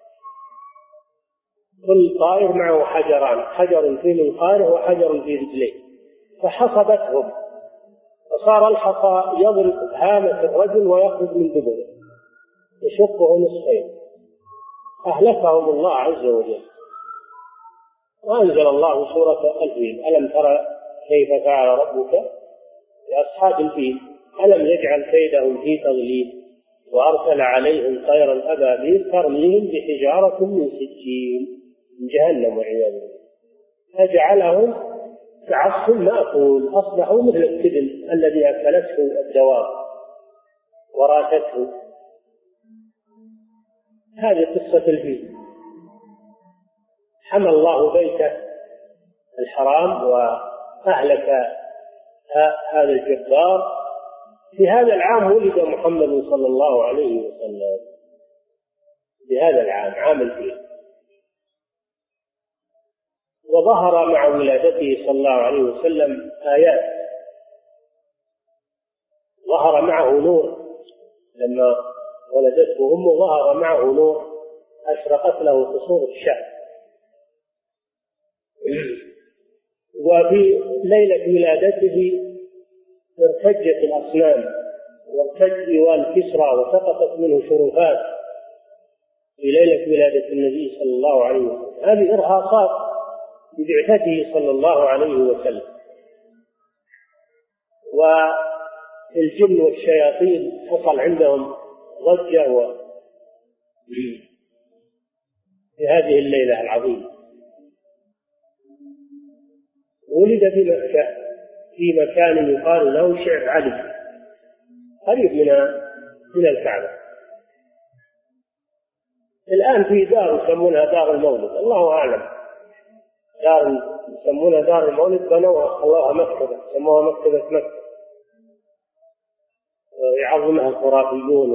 كل طائر معه حجران، حجر في منقاره وحجر في رجليه، فحصبتهم، فصار الحصى يضرب هامة الرجل ويخرج من دبره يشقه نصفين، أهلكهم الله عز وجل. وأنزل الله سورة الفيل: ألم ترى كيف فعل ربك بأصحاب الفيل ألم يجعل كيدهم في تضليل وأرسل عليهم طيرا أبابيل ترميهم بحجارة من سجيل من جهنم والعياذ بالله فجعلهم كعصف مأكول، أصبحوا مثل السدل الذي أكلته الدواب وراتته. هذه قصة الفيل. حمى الله بيته الحرام وأهلك هذا الجبار. في هذا العام ولد محمد صلى الله عليه وسلم، في هذا العام، عام الفيل. وظهر مع ولادته صلى الله عليه وسلم آيات، ظهر معه نور، لما ولدته أمه ظهر معه نور أشرقت له قصور الشام. وفي ليلة ولادته ارتجت الأصنام وارتج إيوان كسرى وسقطت منه شرفات في ليلة ولادة النبي صلى الله عليه وسلم. هذه إرهاصات ببعثته صلى الله عليه وسلم. والجن والشياطين حصل عندهم ضجة في هذه الليلة العظيمة. ولد في مكة في مكان يقال له شعب علي قريب من الكعبة. الآن في دار يسمونها دار المولد، الله أعلم، دار يسمونها دار المولد، بنوها خلوها مكتبة، سموها مكتبة مكة، يعظمها الخرافيون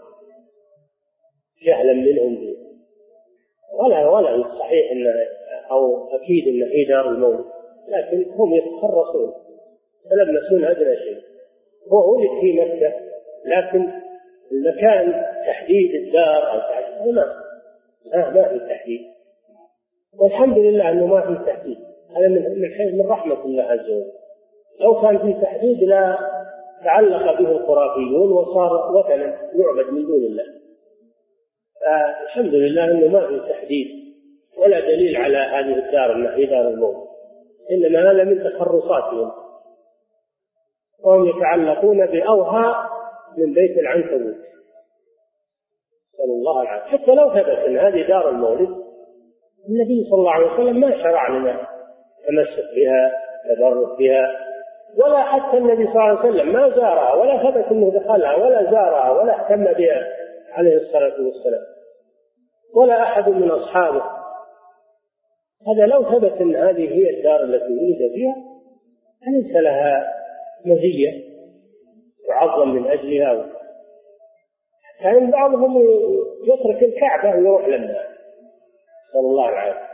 وجهلا منهم به. ولا صحيح إن أو أكيد إن في دار المولد، لكن هم يتخرصون يلمسون أدنى شيء. هو ولد في مكة، لكن المكان تحديد الدار أو تحديد ما في تحديد، والحمد لله أنه ما في تحديد. هذا من رحمة الله عز وجل. لو كان في تحديد لا تعلق به الخرافيون وصار وثنا يعبد من دون الله. الحمد لله أنه ما في تحديد ولا دليل على هذه الدار أنها هي دار الموت، إنما هذا من تخرصاتهم، وهم يتعلقون بأوهى من بيت العنكبوت، نسأل الله العافية. حتى لو ثبت أن هذه دار المولد، النبي صلى الله عليه وسلم ما شرع لنا تمسك بها تبرك بها، ولا حتى النبي صلى الله عليه وسلم ما زارها ولا ثبت أنه دخلها ولا زارها ولا اهتم بها عليه الصلاة والسلام، ولا أحد من أصحابه. هذا لو ثبت أن هذه هي الدار التي ولد فيها ليس لها مزية تعظم من أجلها. كان بعضهم يترك الكعبة ويروح لنا، صلى الله عليه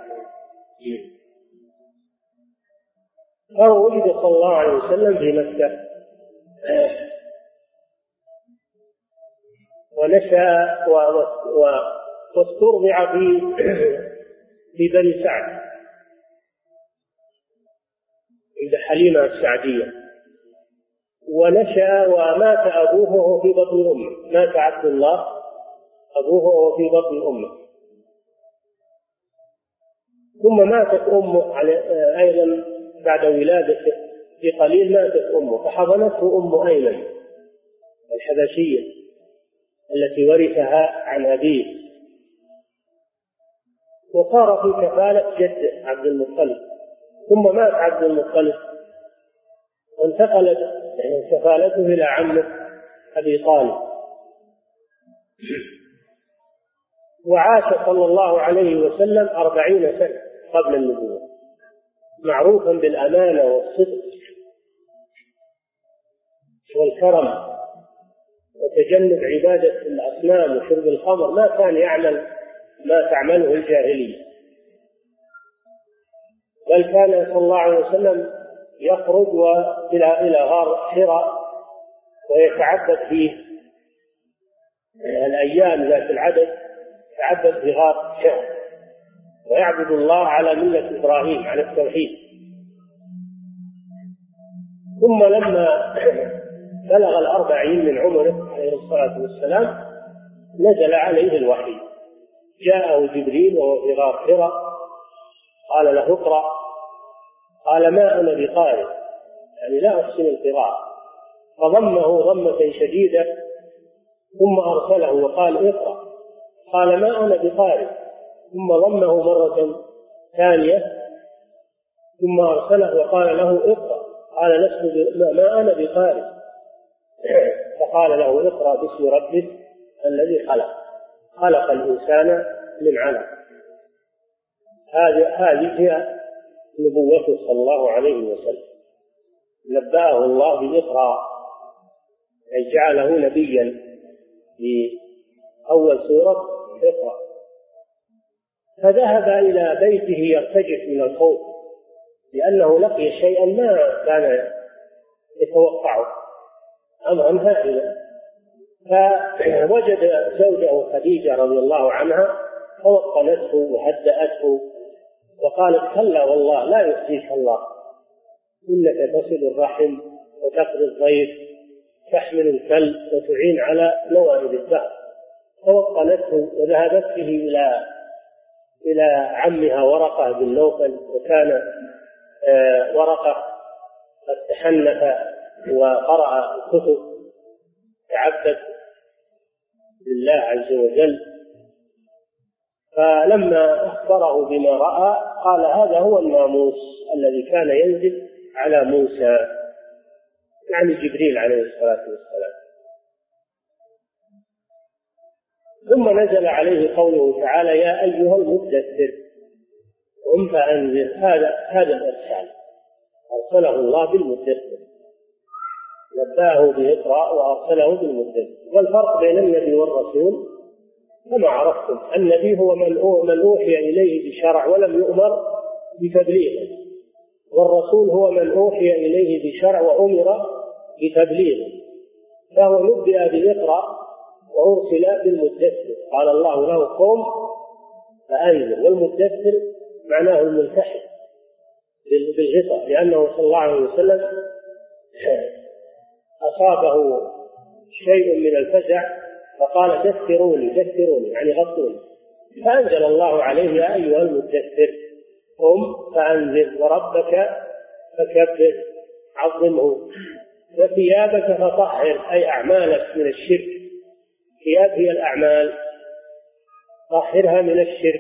وسلم. فهو ولد صلى الله عليه وسلم في مكة ونشأ واسترضع في بني سعد عند حليمة السعدية. ونشأ ومات أبوه وهو في بطن أمه، مات عبد الله أبوه وهو في بطن أمه. ثم ماتت أمه أيضا بعد ولادته بقليل، ماتت أمه فحضنته أم أيمن الحبشية التي ورثها عن أبيه، وصار في كفالة جده عبد المطلب. ثم مات عبد المطلب وانتقلت كفالته إلى عمه أبي طالب. وعاش صلى الله عليه وسلم 40 سنة قبل النبوة، معروفا بالأمانة والصدق والكرم وتجنب عبادة الأصنام وشرب الخمر. ما كان يعمل ما تعمله الجاهلية، بل كان صلى الله عليه وسلم يخرج إلى غار حراء ويتعبد فيه الأيام ذات العدد، يتعبد في غار حراء ويعبد الله على ملة إبراهيم على التوحيد. ثم لما بلغ 40 من عمره عليه الصلاة والسلام نزل عليه الوحي، جاءه جبريل وهو في غار حراء قال له اقرأ، قال ما أنا بقارئ، يعني لا أحسن القراءة، فضمه ضمة شديدة ثم أرسله وقال اقرأ، قال ما أنا بقارئ، ثم ضمه مرة ثانية ثم أرسله وقال له اقرأ، قال لست ما أنا بقارئ، فقال له اقرأ باسم ربك الذي خلق الإنسان من علق. هذه هي نبوته صلى الله عليه وسلم، نبأه الله بالإقراء، أي جعله نبيا في أول سورة اقرأ. فذهب إلى بيته يرتجف من الخوف لأنه لقي شيئا ما كان يتوقعه، أمرا هائلا. فوجد زوجه خديجة رضي الله عنها فوطنته وهدأته وقالت كلا والله لا يخزيك الله، إنك تصل الرحم وتقضي الضيف تحمل الكلب وتعين على نوائب الدهر. فوطنته وذهبت به إلى عمها ورقة بن نوفل، وكان ورقة قد تحنث وقرأ الكتب تعبد لله عز وجل. فلما أخبره بما رأى قال هذا هو الناموس الذي كان ينزل على موسى، يعني جبريل عليه الصلاة والسلام. ثم نزل عليه قوله تعالى يا أيها المدثر قم فأنذر. هذا الإرسال أرسله الله بالمدثر، نبأه بإقراء وأرسله بالمدثر. والفرق بين النبي والرسول كما عرفتم، النبي هو من أوحي إليه بشرع ولم يؤمر بتبليغه، والرسول هو من أوحي إليه بشرع وأمر بتبليغه، فهو نبئ بالإقراء وأرسل بالمدثر. قال الله له قم فأنذر، والمدثر معناه الملتحق بالغطاء، لأنه صلى الله عليه وسلم أصابه شيء من الفزع فقال دثروني يعني غطوني، فأنزل الله عليه يا أيها المدثر قم فأنذر وربك فكبر عظمه وثيابك فطهر، أي أعمالك من الشرك. ثياب هي الأعمال، طهرها من الشرك.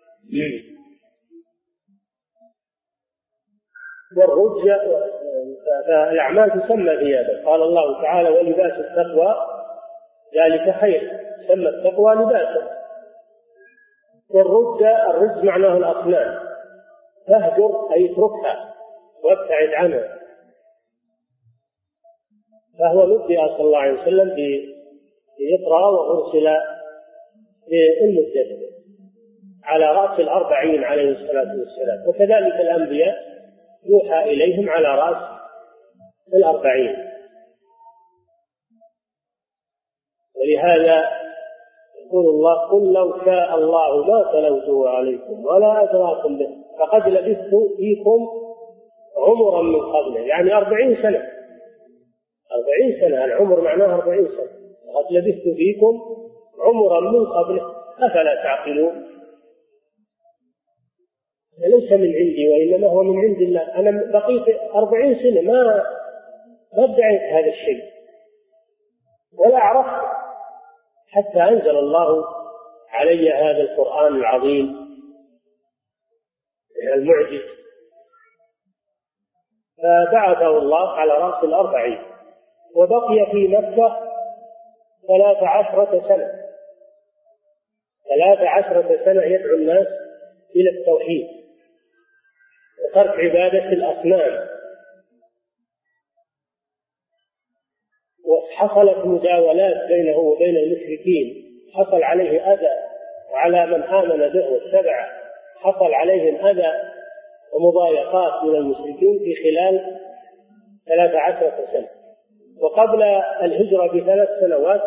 والرجز فالأعمال تسمى ثيابا. قال الله تعالى ولباس التقوى ذلك خير، سمى التقوى لباسا. والرجز معناه الأصنام، فاهجر أي اتركها وابتعد عنها. فهو نبئ صلى الله عليه وسلم بإقراء وأرسل بالمدثر على رأس 40 عليه الصلاة والسلام، وكذلك الأنبياء يوحى إليهم على رأس 40. ولهذا يقول الله: قل لو شاء الله ما تلوته عليكم ولا أدراكم به فقد لبثت فيكم عمرا من قبله. يعني 40 سنة. 40 سنة، العمر معناه 40 سنة. قد لبثت فيكم عمرا من قبله أفلا تعقلون. ليس من عندي وإنما هو من عند الله. أنا بقيت 40 سنة ما ادعيت هذا الشيء ولا عرفت حتى أنزل الله علي هذا القرآن العظيم المعجز. فبعثه الله على رأس 40 وبقي في مكة 13 سنة. 13 سنة يدعو الناس إلى التوحيد وترك عبادة الأصنام. وحصلت مداولات بينه وبين المشركين، حصل عليه أذى، وعلى من آمن به واتبعه حصل عليهم أذى ومضايقات من المشركين في خلال 13 سنة. وقبل الهجرة ب3 سنوات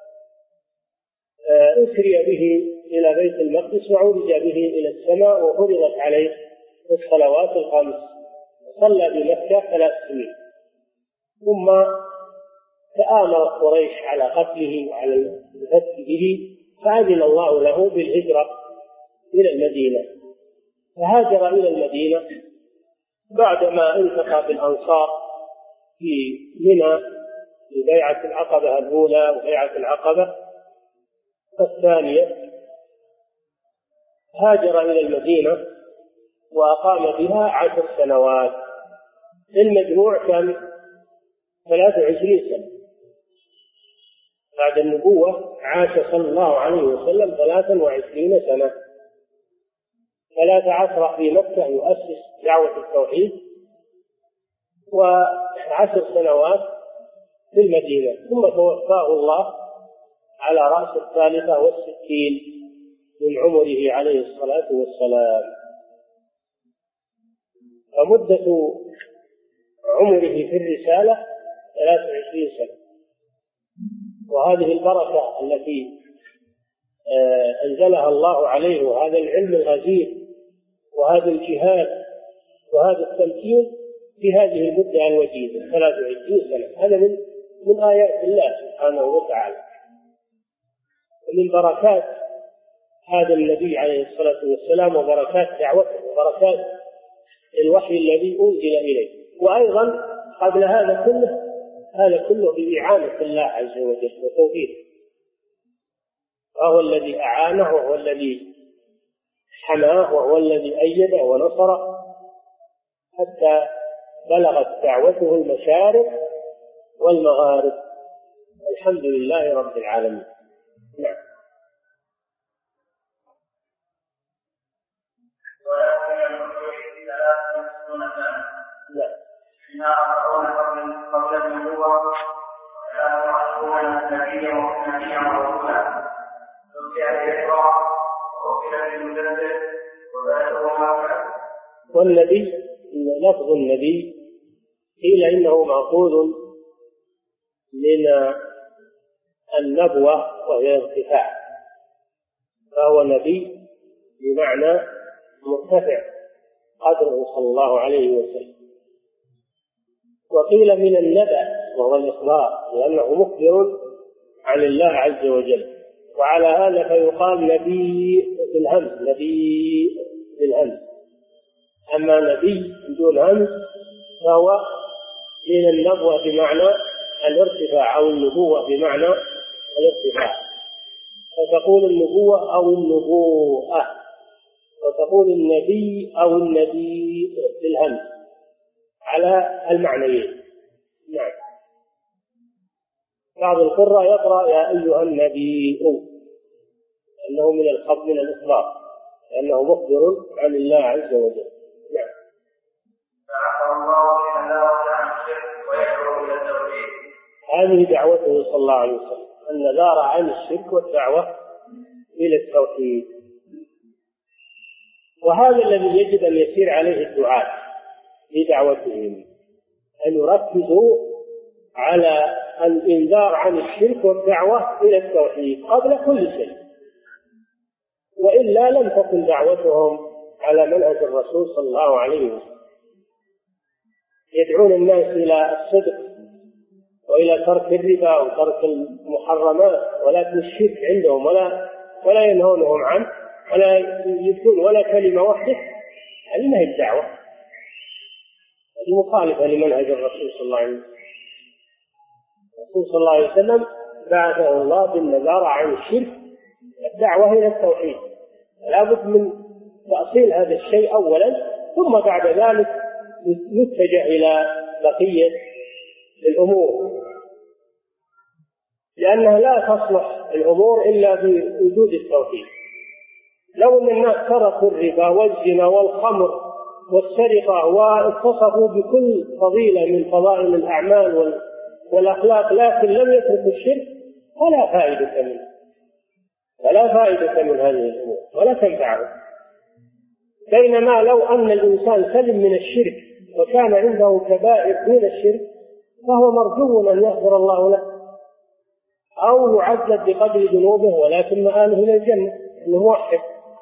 أسري به إلى بيت المقدس وعرج به إلى السماء وفرضت عليه الصلوات الخمس، صلى بمكة 3 سنين. ثم تآمر قريش على قتله وعلى الفتك به، فأذن الله له بالهجرة إلى المدينة، فهاجر إلى المدينة بعدما التقى بالأنصار في منى في بيعة العقبة الأولى وبيعة العقبة الثانية. هاجر إلى المدينة وأقام بها 10 سنوات. المجموع كان 23 سنة. بعد النبوة عاش صلى الله عليه وسلم 23 سنة. 13 في مكة يؤسس دعوة التوحيد، و10 سنوات في المدينة، ثم توفاه الله على رأس 63 من عمره عليه الصلاة والسلام. فمدة عمره في الرسالة 23 سنة. وهذه البركة التي أنزلها الله عليه، وهذا العلم الغزير وهذا الجهاد وهذا التمكين في هذه المدة الوجيزة 23 سنة. هذا من آيات الله سبحانه وتعالى، ومن بركات هذا النبي عليه الصلاة والسلام وبركات دعوته وبركات الوحي الذي أنزل إليه. وأيضا قبل هذا كله بإعانة الله عز وجل وتوفيقه، وهو الذي أعانه وهو الذي حماه وهو الذي أيده ونصره حتى بلغت دعوته المشارق والمغارب. الحمد لله رب العالمين. نعم. قبل النبوة كانوا يعرفون النبي ونبيا ورسولا، ذكر الإقرار ووكل المدبر وبلغه ما كان. والنبي لفظ النبي قيل إنه مأخوذ من النبوة وهي ارتفاع، فهو نبي بمعنى مرتفع قدره صلى الله عليه وسلم. وقيل من النبأ وهو الإخبار، لأنه مخبر عن الله عز وجل. وعلى هذا فيقال نبي بالهمز، نبي بالهمز. أما نبي بدون همز فهو من النبوة بمعنى الارتفاع، أو النبوة بمعنى الارتفاع. فتقول النبوة أو النبوءة، وتقول النبي أو النبي بالهمز على المعنيين. نعم. بعض القراء يقرأ يا أيها النبي، أنه من الخبر من الإخبار، لأنه مخبر عن الله عز وجل. نعم. هذه دعوته صلى الله عليه وسلم، النذار عن الشرك والدعوة إلى التوحيد. وهذا الذي يجب أن يسير عليه الدعاة في دعوتهم، أن يركزوا على الإنذار عن الشرك والدعوة إلى التوحيد قبل كل شيء، وإلا لم تكن دعوتهم على منهج الرسول صلى الله عليه وسلم. يدعون الناس إلى الصدق وإلى ترك الربا وترك المحرمات، ولكن الشرك عندهم ولا ينهونهم عنه ولا يجدون ولا كلمة واحدة. هذه ما هي الدعوة، هذه مخالفة لمنهج الرسول صلى الله عليه وسلم. الرسول صلى الله عليه وسلم بعثه الله بالنذار عن الشرك، الدعوة إلى التوحيد. لا بد من تأصيل هذا الشيء أولا، ثم بعد ذلك نتجه إلى بقية الأمور، لأنها لا تصلح الأمور إلا بوجود التوحيد. لو أن الناس تركوا الربا والزنا والخمر والسرقة واتصفوا بكل فضيلة من فضائل الأعمال والأخلاق لكن لم يتركوا الشرك فلا فائدة من هذه الأمور ولا تنفعه. بينما لو أن الإنسان سلم من الشرك وكان عنده كبائر من الشرك فهو مرجو أن يغفر الله له أو يعذب بقدر ذنوبه، ولكن مآله إلى الجنة إنه موحد.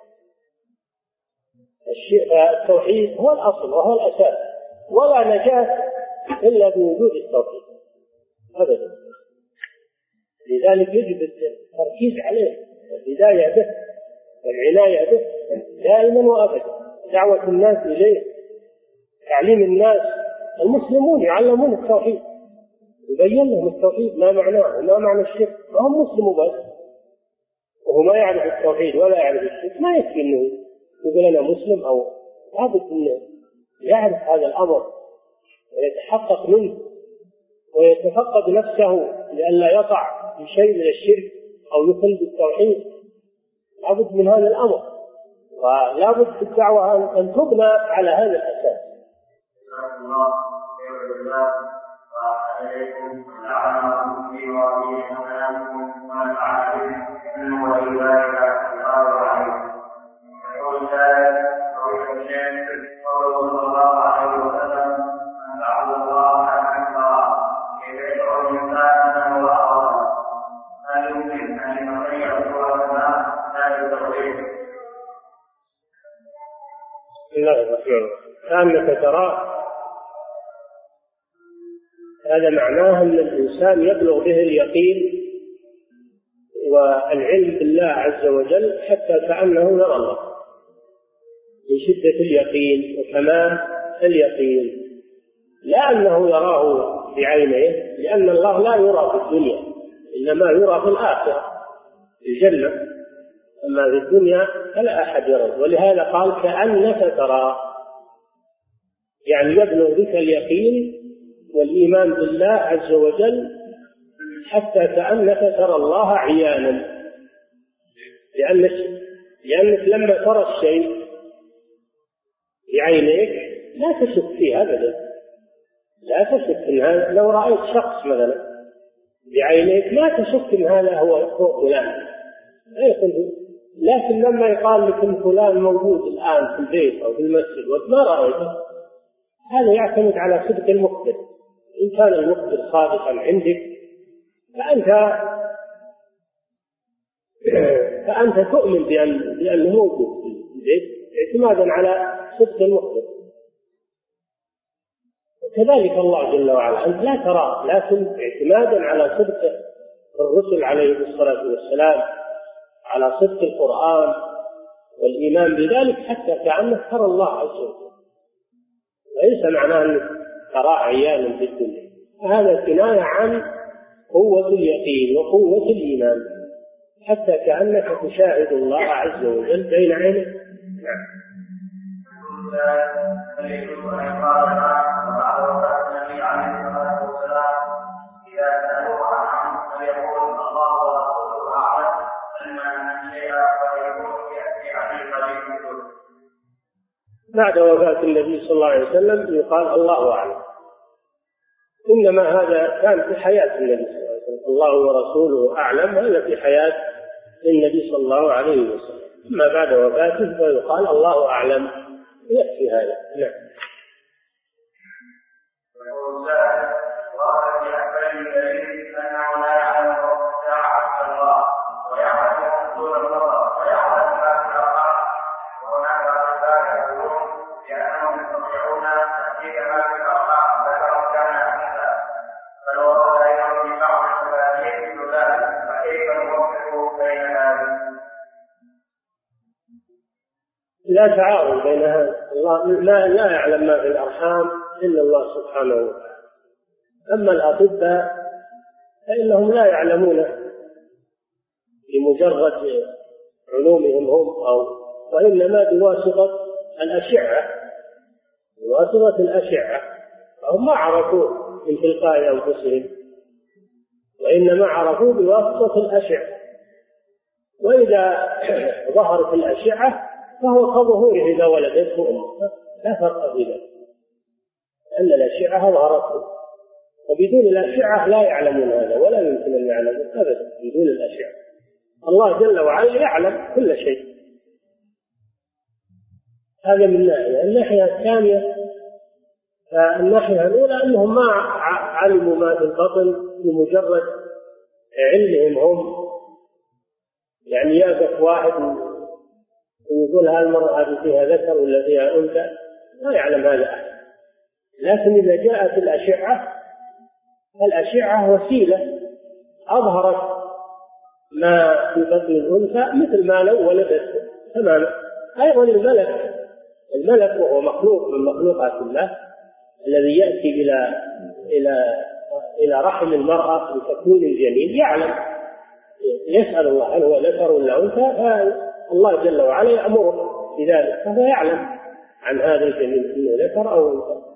التوحيد هو الأصل وهو الأساس، ولا نجاة إلا بوجود التوحيد أبدا. لذلك يجب التركيز عليه، البداية به والعناية به دائما وأبدا، دعوة الناس إليه، تعليم الناس. المسلمون يعلمون التوحيد، يبين لهم التوحيد ما معناه وما معنى الشرك، وهم مسلموا بس وهو ما يعرف التوحيد ولا يعرف الشرك. ما يكفي انه يقول انا مسلم، او لابد انه يعرف هذا الامر ويتحقق منه ويتفقد نفسه لئلا يقع في شيء من الشرك او يخل بالتوحيد. لابد من هذا الامر، ولابد في الدعوه ان تبنى على هذا الاساس. عليكم لعنكم في وعيكم ونفعكم ونفعكم وإبادة الله عليكم. يقول ذلك قول الشيخ صلى الله عليه وسلم أن تعبد الله كأنك كيف يدعو الإنسان وهو أعظم. لا يمكن أن يتغير صورتنا لا بالتغيير. بسم الله الرحمن الرحيم. كأنك تراه، هذا معناه أن الإنسان يبلغ به اليقين والعلم بالله عز وجل حتى كأنه يرى الله، من شدة اليقين وكمال اليقين، لا أنه يراه بعينيه، لأن الله لا يرى في الدنيا إنما يرى في الآخرة في الجنة، أما في الدنيا فلا أحد يرى. ولهذا قال كأنك ترى، يعني يبلغ بك اليقين والإيمان بالله عز وجل حتى كأنك ترى الله عيانا، لأنك لما ترى الشيء بعينيك لا تشك فيه أبدا، لا تشك إن هذا. لو رأيت شخص مثلا بعينيك ما تشك إن هذا هو فلان، لكن لما يقال لك إن فلان موجود الآن في البيت أو في المسجد وما رأيته، هذا يعتمد على صدق المخبر. إن كان المخبر صادقا عندك فأنت تؤمن بأنه موجود في البيت اعتمادا على صدق المخبر. وكذلك الله جل وعلا أنت لا ترى، لكن اعتمادا على صدق الرسل عليهم الصلاة والسلام، على صدق القرآن والإيمان بذلك حتى كأنك ترى الله عز وجل، ليس معناه أنك ترى عيانا في الدنيا. هذا كناية عن قوة اليقين وقوة الإيمان حتى كأنك تشاهد الله عز وجل بين عينيك. بعد وفاة النبي صلى الله عليه وسلم يقال الله أعلم، إنما هذا كان في حياة النبي صلى الله عليه وسلم، الله ورسوله أعلم، هذا في حياة النبي صلى الله عليه وسلم. أما بعد وفاته فيقال الله أعلم، يكفي هذا. نعم. وقال في أحكام الدليل يرجعون تأكيد ما في الأرحام ذكروا كان أنثى بل ورد أيضا في بعض التفاسير مثل ذلك فكيف نوفق بين هذا؟ لا تعارض بين هذا. الله لا يعلم ما في الأرحام إلا الله سبحانه وتعالى. أما الأطباء فإنهم لا يعلمون بمجرد علومهم هم وإنما بواسطة الأشعة فهم ما عرفوا من تلقاء أنفسهم وإنما عرفوا بواسطة الأشعة. وإذا ظهرت الأشعة فهو كظهوره إذا ولدته أمه لا فرق في ذلك أن الأشعة ظهرته. وبدون الأشعة لا يعلمون هذا ولا يمكن أن يعلموا أبدا بدون الأشعة. الله جل وعلا يعلم كل شيء. هذا من ناحية. الناحية الثانية الناحية الأولى أنهم ما علموا ما في البطن بمجرد علمهم هم. يعني يقف واحد ويقول هالمرأة هذه فيها ذكر ولا فيها أنثى لا يعلم هذا أحد. لكن إذا جاءت الأشعة وسيلة أظهرت ما في بطن الأنثى مثل ما لو ولدته تماما. أيضا الملك وهو مخلوق من مخلوقات الله الذي يأتي إلى رحم المرأة لتكوين الجنين يعلم يسأل الله هل هو ذكر ولا أنثى فالله جل وعلا يأمره بذلك فهو يعلم عن هذا الجنين إنه ذكر أو أنثى.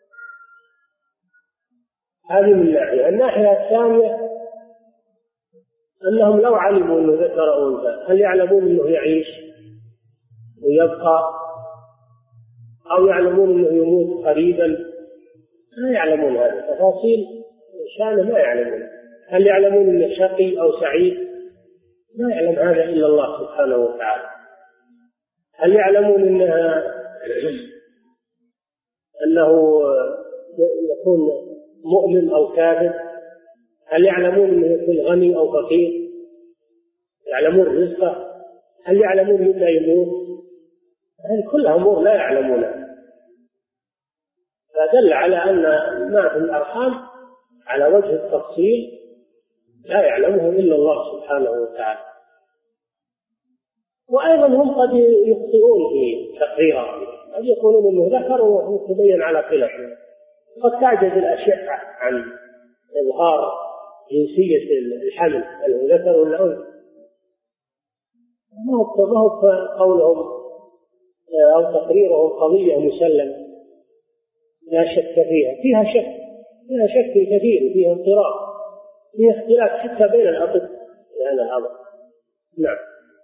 هذه من ناحية. الناحية الثانية أنهم لو علموا أنه ذكر أو أنثى هل يعلمون أنه يعيش ويبقى أو يعلمون أنه يموت قريبا؟ لا يعلمون هذه تفاصيل شأنه ما يعلمون. هل يعلمون أنه شقي أو سعيد؟ لا يعلم هذا إلا الله سبحانه وتعالى. هل يعلمون أنه يكون مؤمن أو كافر؟ هل يعلمون أنه يكون غني أو فقير؟ يعلمون رزقه؟ هل يعلمون متى يموت؟ هذه كلها أمور لا يعلمونها. فدل على أن ما في الأرحام على وجه التفصيل لا يعلمه إلا الله سبحانه وتعالى. وأيضا هم قد يخطئون في تقريرهم قد يقولون أنه ذكر ويتبين على خلافه. قد تعجز الأشعة عن إظهار جنسية الحمل هل هو ذكر ولا أنثى. ما هو قولهم أو تقريرهم قضية مسلم لا شك فيها شك كثير فيها اضطراب فيها اختلاف حتى بين الأطباء في هذا الأمر. نعم.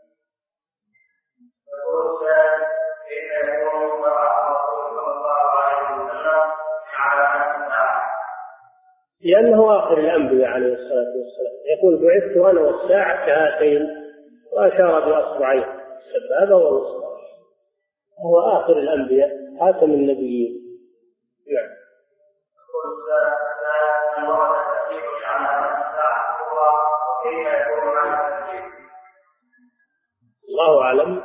لأنه آخر الأنبياء عليه الصلاة والسلام يقول بعثت أنا والساعة كهاتين وأشار بأصبعيه السبابة والوسطى. هو آخر الأنبياء خاتم النبيين. نعم. الله أعلم.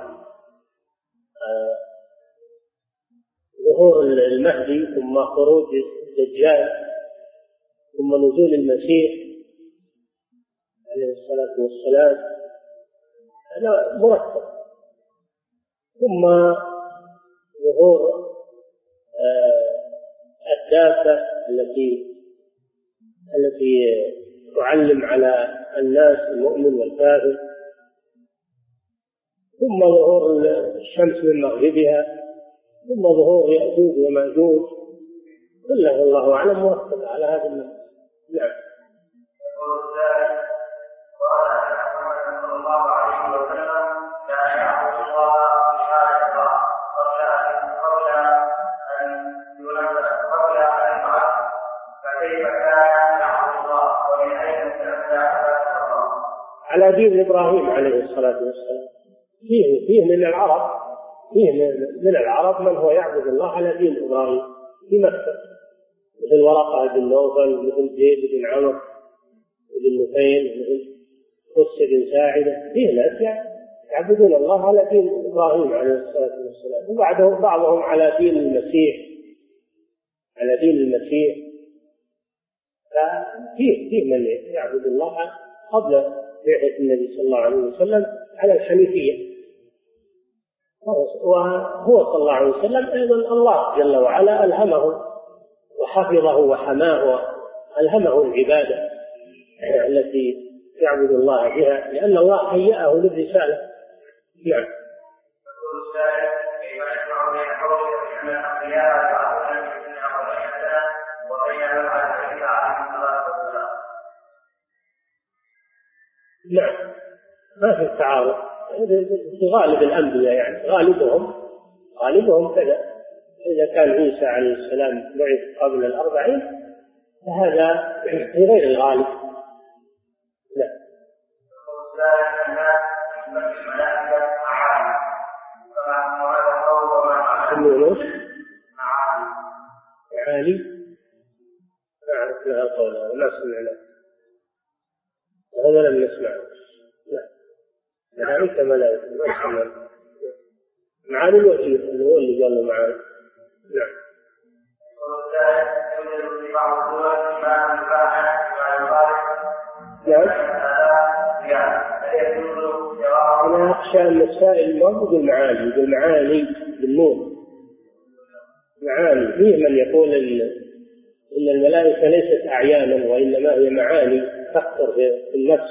ظهور المهدي ثم خروج الدجال ثم نزول المسيح عليه الصلاة والسلام هذا مرتب. ثم ظهور الدابة التي تعلم على الناس المؤمن والكافر. ثم ظهور الشمس من مغربها. ثم ظهور يأجوج ومأجوج. كله الله أعلم مرتب على هذا النمط. نعم. على دين إبراهيم عليه الصلاة والسلام. فيه من العرب من هو يعبد الله على دين إبراهيم في مكة مثل ورقة بن نوفل مثل زيد بن عمرو بن نفيل مثل قس بن ساعدة. فيه ناس يعبدون الله على دين إبراهيم عليه الصلاة والسلام وبعضهم على دين المسيح على دين المسيح. فيه من يعبد الله قبل بعثة النبي صلى الله عليه وسلم على الحنيفية، وهو صلى الله عليه وسلم أيضا الله جل وعلا ألهمه وحفظه وحماه وألهمه العبادة التي يعبد الله بها، لأن الله هيأه للرسالة. نعم. نعم، ما في تعارض في غالب الأنبياء، يعني غالبهم كذا. إذا كان عيسى عليه السلام بعث قبل 40 فهذا في غير الغالب. لا. معالي ما أعرف لها القول، ما سمعنا هذا، لم نسمع. لا، ملائكة ما سمعنا. معالي الوجيه اللي هو اللي قال له معالي. نعم. أنا أخشى أن السائل ما يقول معالي، يقول معالي بالنور. معالي فيه من يقول إن الملائكة ليست أعيانا وإنما هي معاني تخطر في النفس.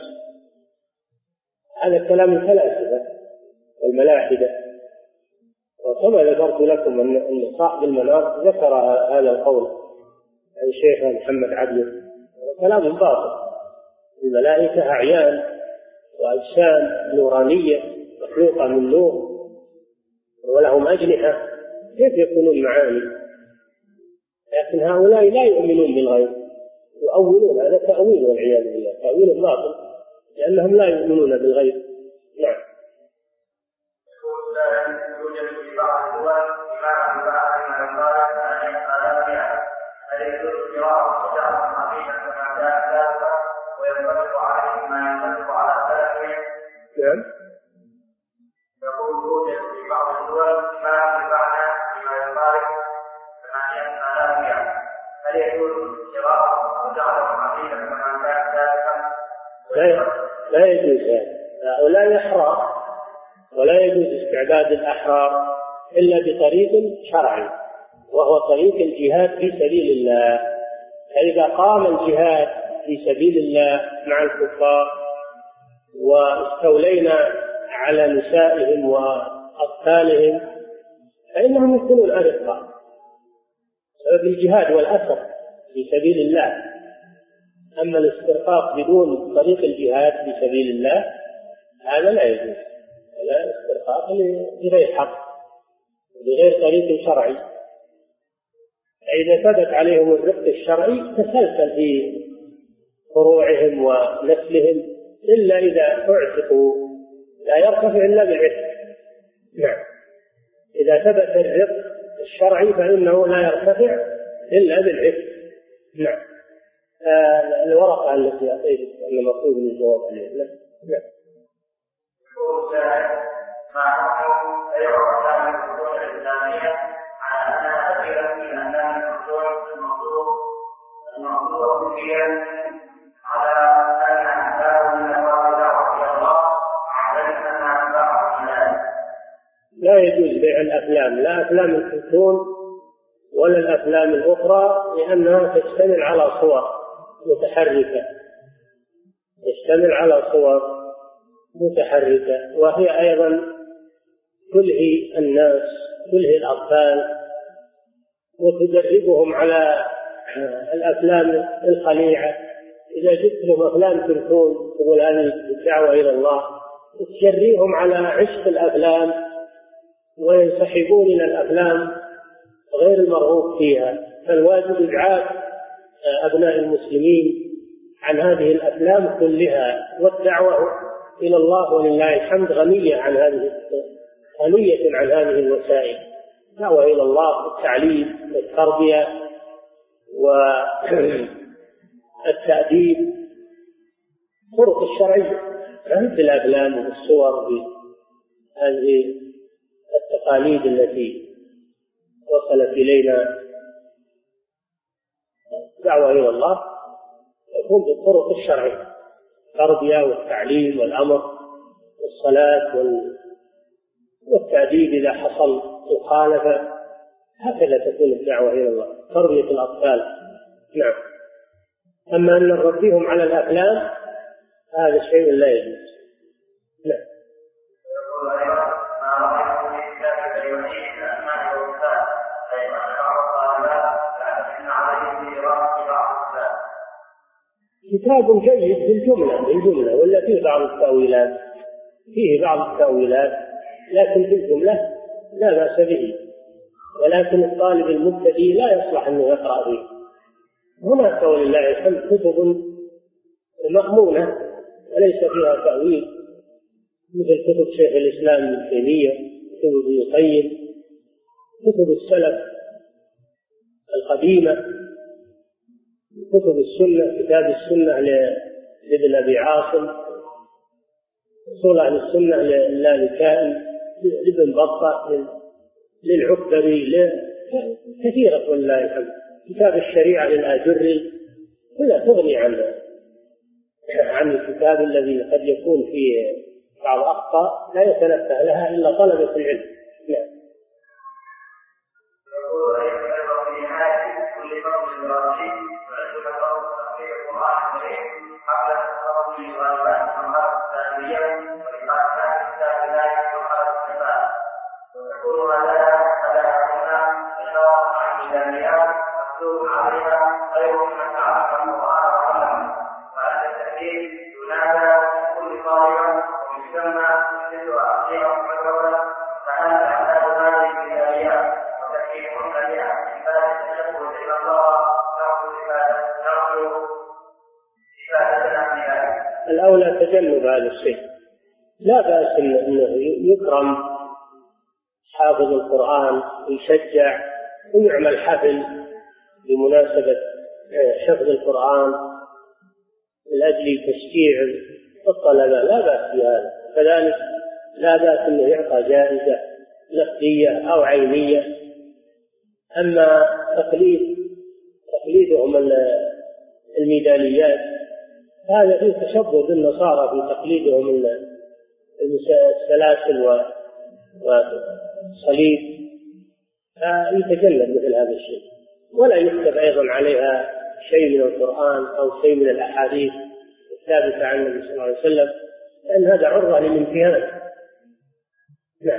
هذا كلام الفلاسفة والملاحدة، وكما ذكرت لكم أن صاحب المنار ذكر هذا القول الشيخ محمد عبد، كلام باطل. الملائكة أعيان وأجسام نورانية مخلوقة من نور ولهم أجنحة، كيف يكونون معاني؟ لكن هؤلاء لا يؤمنون بالغيب، يؤولون، هذا تأويل والعياذ بالله، تأويل باطل، لأنهم لا يؤمنون بالغيب. نعم. نعم. يقول يوجد في بعض الدول ما بمعنى بما يخالف 8,000 هل يجوز الشراء وجعل حقيقة كما كان سابقا؟ لا يجوز هذا. هؤلاء أحرار، ولا يجوز استعباد الأحرار إلا بطريق شرعي، وهو طريق الجهاد في سبيل الله. فإذا قام الجهاد في سبيل الله مع الكفار واستولينا على نسائهم وأطفالهم فإنهم يكونون أرقاء بسبب الجهاد والأسر في سبيل الله. أما الاسترقاق بدون طريق الجهاد في سبيل الله هذا لا يجوز، لا استرقاق بغير حق بغير طريق شرعي. فإذا ثبت عليهم الرق الشرعي تسلسل في فروعهم ونسلهم، إلا إذا اعتقوا لا يرتفع إلا بالعتق. نعم. إذا ثبت الرق الشرعي فإنه لا يرتفع إلا بالعتق. نعم. الورقة التي أعطيت أن مطلوب للجواب عليها. نعم. مع حكم أيضا أحكام الفروع الإسلامية على أنها كثيرا من أحكام الفروع الموضوع فيها على أن أحكام من أبواب دعوة إلى الله على أنها دعوة إلى لا يجوز بيع الأفلام، لا أفلام الكرتون ولا الأفلام الأخرى، لأنها تشتمل على صور متحركة، يشتمل على صور متحركة، وهي أيضا تلهي الناس، تلهي الأطفال وتدربهم على الأفلام الخليعة. إذا جبت لهم أفلام كرتون تقول هذه الدعوة إلى الله، تجريهم على عشق الأفلام وينسحبون إلى الأفلام غير المرغوب فيها. فالواجب إبعاد أبناء المسلمين عن هذه الأفلام كلها، والدعوة إلى الله ولله الحمد غنية عن هذه الوسائل. دعوة إلى الله التعليم والتربية والتأديب، طرق الشرعية، مثل الأفلام والصور بهذه التقاليد التي وصلت إلينا الدعوة إلى الله تكون بالطرق الشرعية، التربية والتعليم والأمر والصلاة والتأديب إذا حصل مخالفة، هكذا تكون الدعوة إلى الله، تربية الأطفال. نعم. أما أن نربيهم على الأفلام هذا شيء لا يجوز. نعم. كتاب جيد بالجملة ولا فيه بعض التأويلات لكن في الجملة لا بأس به، ولكن الطالب المبتدئ لا يصلح أنه يقرأ فيه. هناك ولله الحمد كتب مأمونة وليس فيها تأويل، مثل كتب شيخ الإسلام ابن تيمية، كتب ابن القيم، كتب السلف القديمة، كتب السنة، كتاب السنة لابن أبي عاصم، أصول أهل السنة للالكائي، لابن بطة، للعكبري، كثيرة والله الحمد، كتاب الشريعة للآجري، كلها تغني عن الكتاب الذي قد يكون فيه بعض أخطاء لا يتنبه لها إلا طلبة العلم. نعم. الأولى تجنب هذا الشيء، لا بأس أنه يكرم حافظ القرآن ويشجع ويعمل حفل بمناسبة حفظ القرآن لأجل تشجيع الطلبة، لا بأس بهذا. كذلك لا بأس أنه يعطى جائزة نقدية أو عينية. أما تقليدهم الميداليات هذا فيه تشبه بالنصارى في تقليدهم السلاسل والصليب، فيتجنب مثل هذا الشيء، ولا يكتب أيضا عليها شيء من القرآن أو شيء من الأحاديث الثابتة عن النبي صلى الله عليه وسلم، لأن هذا عرضة للامتهان. نعم.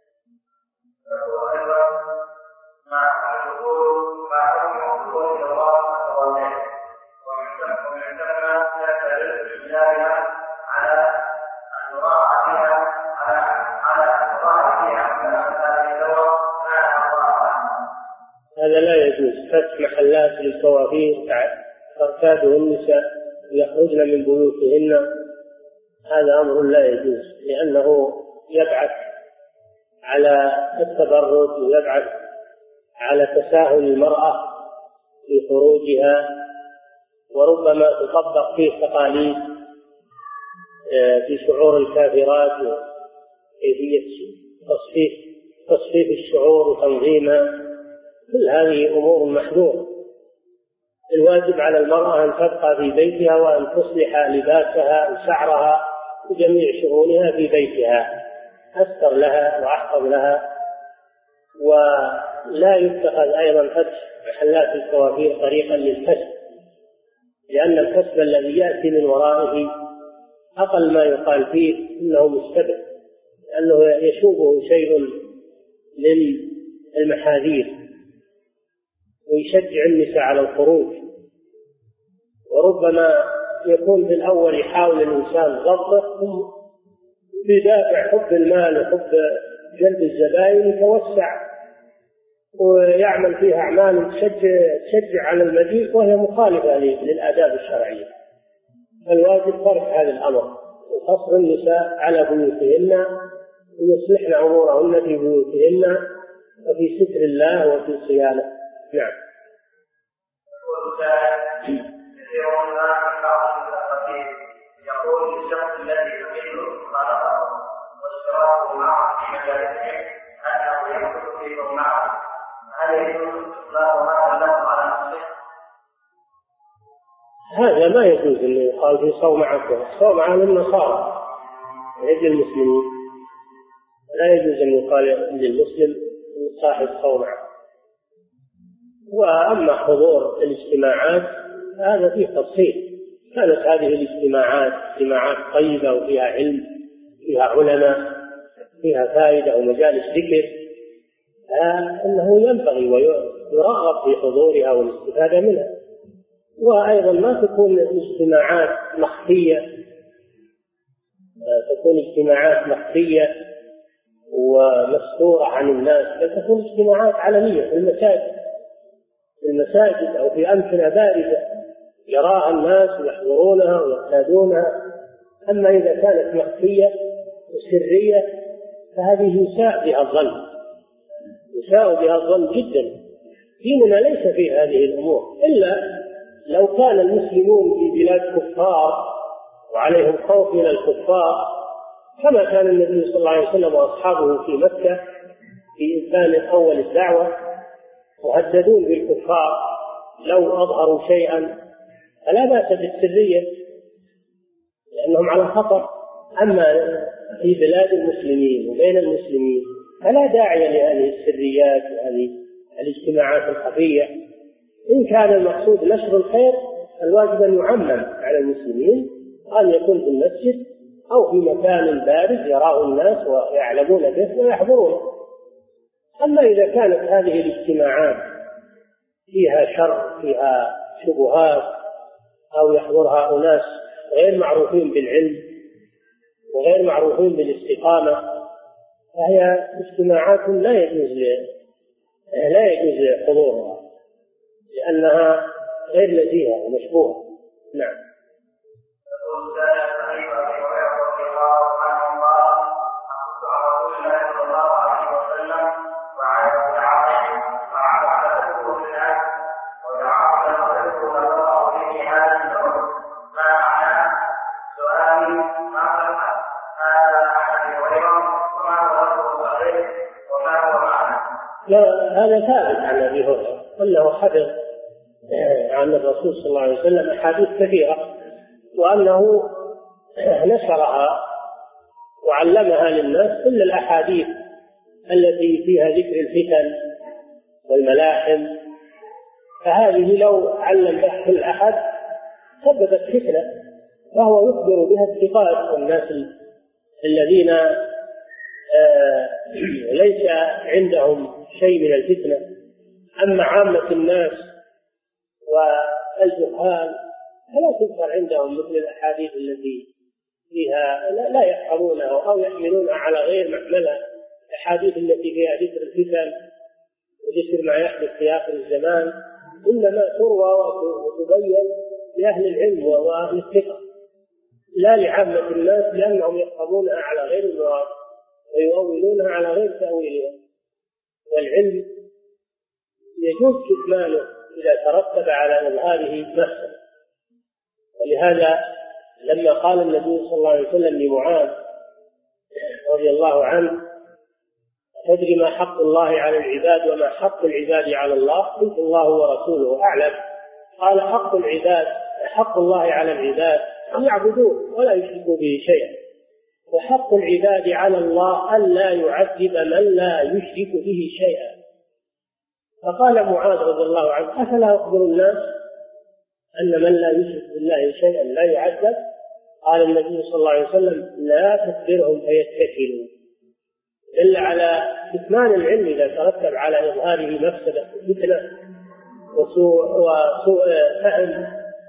هذا لا يجوز، فتح محلات للكوافير ترتاده النساء ويخرجن من بيوتهن، هذا أمر لا يجوز، لأنه يبعث على التبرج ويبعث على تساهل المرأة في خروجها، وربما تطبق فيه تقاليد في شعور الكافرات وكيفية تصفيف الشعور وتنظيمها، كل هذه أمور محظورة. الواجب على المرأة أن تبقى في بيتها وأن تصلح لباسها وشعرها وجميع شؤونها في بيتها، أستر لها وأحفظ لها. ولا يتخذ أيضا فتح محلات الكوافير طريقا للكسب، لأن الكسب الذي يأتي من ورائه أقل ما يقال فيه إنه مستبح، لأنه يشوبه شيء من المحاذير ويشجع النساء على الخروج، وربما يكون في الأول يحاول الإنسان ضبطه، ثم بدافع حب المال وحب جلب الزبائن يتوسع ويعمل فيها أعمال تشجع على المزيد وهي مخالفة للآداب الشرعية. فالواجب ترك هذا الأمر وقصر النساء على بيوتهن ويصلحن أمورهن في بيوتهن وفي ستر الله وفي صيانة. نعم. يقول الشخص الذي يريد خلقه واشتراكه معه في مجالسه أنه يدخل فيه معه، هل يجوز إطلاق هذا له على نفسه؟ هذا ما يجوز أن يقال في صومعة. صومعة للنصارى عند المسلمين، لا يجوز أن يقال للمسلم صاحب صومعة. وأما حضور الاجتماعات هذا فيه تفصيل. كانت هذه الاجتماعات اجتماعات طيبة وفيها علم، فيها علماء، فيها فائدة ومجالس ذكر، أنه ينبغي ويرغب في حضورها والاستفادة منها. وأيضا ما تكون اجتماعات مخفية، تكون اجتماعات مخفية ومستورة عن الناس، بل تكون اجتماعات علنية في المساجد أو في أمكنة باردة يراها الناس ويحضرونها ويشاهدونها. أما إذا كانت مخفية وسرية فهذه يساء بها الظن جدا. ديننا ليس فيه هذه الأمور، إلا لو كان المسلمون في بلاد كفار وعليهم خوف من الكفار، كما كان النبي صلى الله عليه وسلم وأصحابه في مكة في إنسان أول الدعوة مهددون بالكفار لو أظهروا شيئا، فلا بأس بالسرية لأنهم على خطر. أما في بلاد المسلمين وبين المسلمين فلا داعي لهذه السريات وهذه الاجتماعات الخفية. إن كان المقصود نشر الخير الواجب أن يعمم على المسلمين، أن يكون في المسجد أو في مكان بارد يراه الناس ويعلمون به ويحضرونه. أما إذا كانت هذه الاجتماعات فيها شر، فيها شبهات، أو يحضرها أناس غير معروفين بالعلم وغير معروفين بالاستقامة، فهي اجتماعات لا يجوز حضورها لأنها غير نزيهة ومشبوهة. نعم. لا، هذا ثابت عن أبي هريرة أنه حفظ عن الرسول صلى الله عليه وسلم أحاديث كثيرة، وأنه نشرها وعلمها للناس إلا الأحاديث التي فيها ذكر الفتن والملاحم، فهذه لو علم بها كل أحد سببت فتنة، فهو يخبر بها الثقات والناس الذين ليس عندهم شيء من الفتنة. أما عامة الناس والجهال فلا تذكر عندهم مثل الأحاديث التي فيها لا يفهمونها أو يحملونها على غير محملها، الأحاديث التي فيها ذكر الفتن وذكر ما يحدث في آخر الزمان إنما تروى وتبين لأهل العلم وأهل الثقة، لا لعامة الناس، لأنهم يفهمونها على غير المراد ويؤولونها على غير تأويلها. والعلم يجوز كتمانه إذا ترتب على إظهاره مفسدة. ولهذا لما قال النبي صلى الله عليه وسلم لمعاذ رضي الله عنه: تدري ما حق الله على العباد وما حق العباد على الله؟ قلت: الله ورسوله أعلم. قال: حق الله على العباد أن يعبدوه ولا يشركوا به شيئا، وحق العباد على الله أن لا يعذب من لا يشرك به شيئا. فقال معاذ رضي الله عنه: أفلا أخبر الناس أن من لا يشرك بالله شيئا لا يعذب؟ قال النبي صلى الله عليه وسلم: لا تخبرهم فيتكلوا. دل على كتمان العلم إذا ترتب على إظهاره مفسدة فتنة وسوء فهم،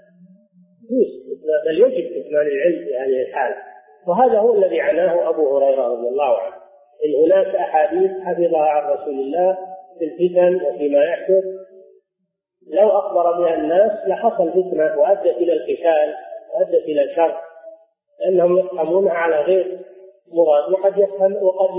بل يجب كتمان العلم في هذه الحالة. وهذا هو الذي عناه أبو هريرة رضي الله عنه. إن هناك أحاديث حفظها عن رسول الله في الفتن وفيما يحدث لو أخبر بها الناس لحصل فتنة وأدت إلى القتال وأدت إلى الشر، لأنهم يفهمونها على غير مراد، وقد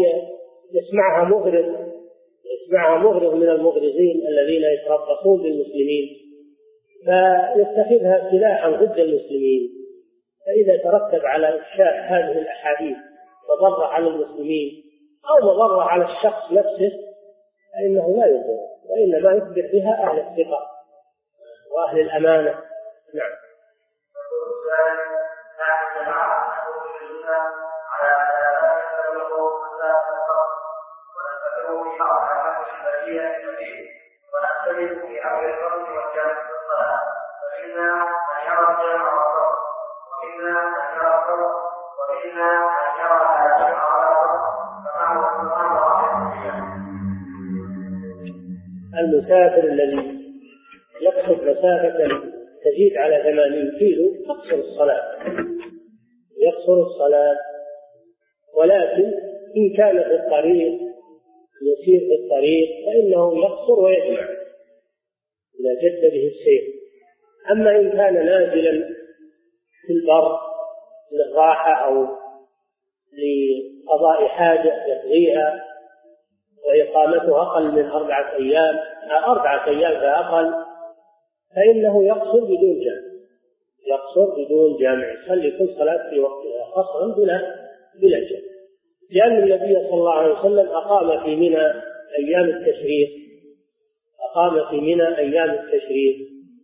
يسمعها مغرض من المغرضين الذين يتربصون بالمسلمين فيتخذها سلاحا ضد المسلمين. فإذا ترتب على إفشاء هذه الأحاديث مضرة على المسلمين أو مضرة على الشخص نفسه فإنه لا يضر، وإنما يخبر بها أهل الثقة وأهل الأمانة. نعم. ذلك نحن جماعة نقول بالسنة على لا يتبعوا مسافة الفرق ونتبعوا في بعض الأحاديث البديهة الكثير ونختلف في أمر الفرد والجامع في الصلاة فإنا أن يرى الجامع والفرق وإنا أن يرى الفرق وإنا أن يرى الجامع والفرق فما هو القرآن واحد. المسافر الذي يقصد مسافة تزيد على 80 كيلو يقصر الصلاة، ولكن إن كان في الطريق يسير في الطريق فإنه يقصر ويجمع إذا جد به السير. أما إن كان نازلا في البر للراحة أو لقضاء حاجة يقضيها وإقامته أقل من 4 أيام 4 أيام فأقل، فإنه يقصر بدون جامع يصلي كل صلاة في وقتها قصرا بلا جمع، لأن النبي صلى الله عليه وسلم أقام في منى أيام التشريق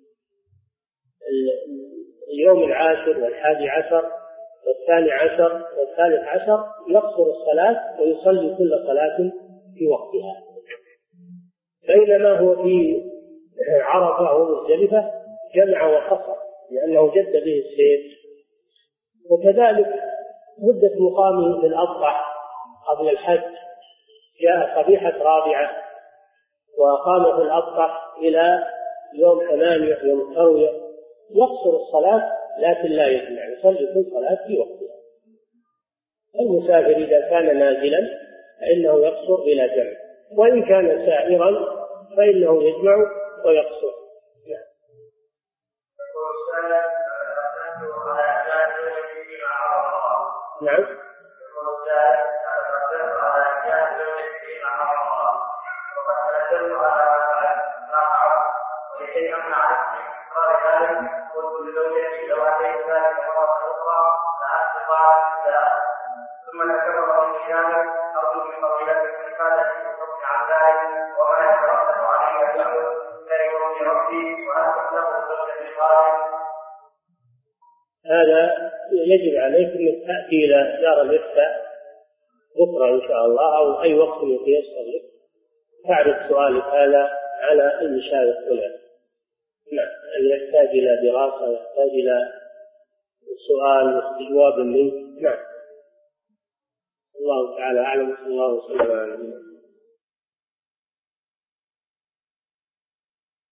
اليوم 10 و11 و12 و13 يقصر الصلاة ويصلي كل صلاة في وقتها، بينما هو في عرفة ومزدلفة جمع وقصر لأنه جد به السير. وكذلك مدة مقامه في الأضحى قبل الحج جاء صبيحة رابعة وقام في الأضحى إلى يوم 8 يوم التروية، يقصر الصلاة لكن لا يجمع، يصلي كل صلاة في وقتها. المسافر إذا كان نازلا فإنه يقصر بلا جمع، وإن كان سائرا فإنه يجمع ويقصر. نعم. ثم ذكره الشامل أرجو من فضيلة الإفادة في الحكم عن ذلك وما يترتب عليه الأمر لا يرضي ربي وأنت له زوجة الخالق. هذا يجب عليك أن تأتي إلى دار الإفتاء بكرة إن شاء الله أو أي وقت يتيسر لك تعرض سؤالك هذا على المشايخ هنا. نعم، يحتاج إلى دراسة، يحتاج إلى سؤال واستجواب منه. نعم، الله تعالى أعلم. صلى الله وسلم على نبينا.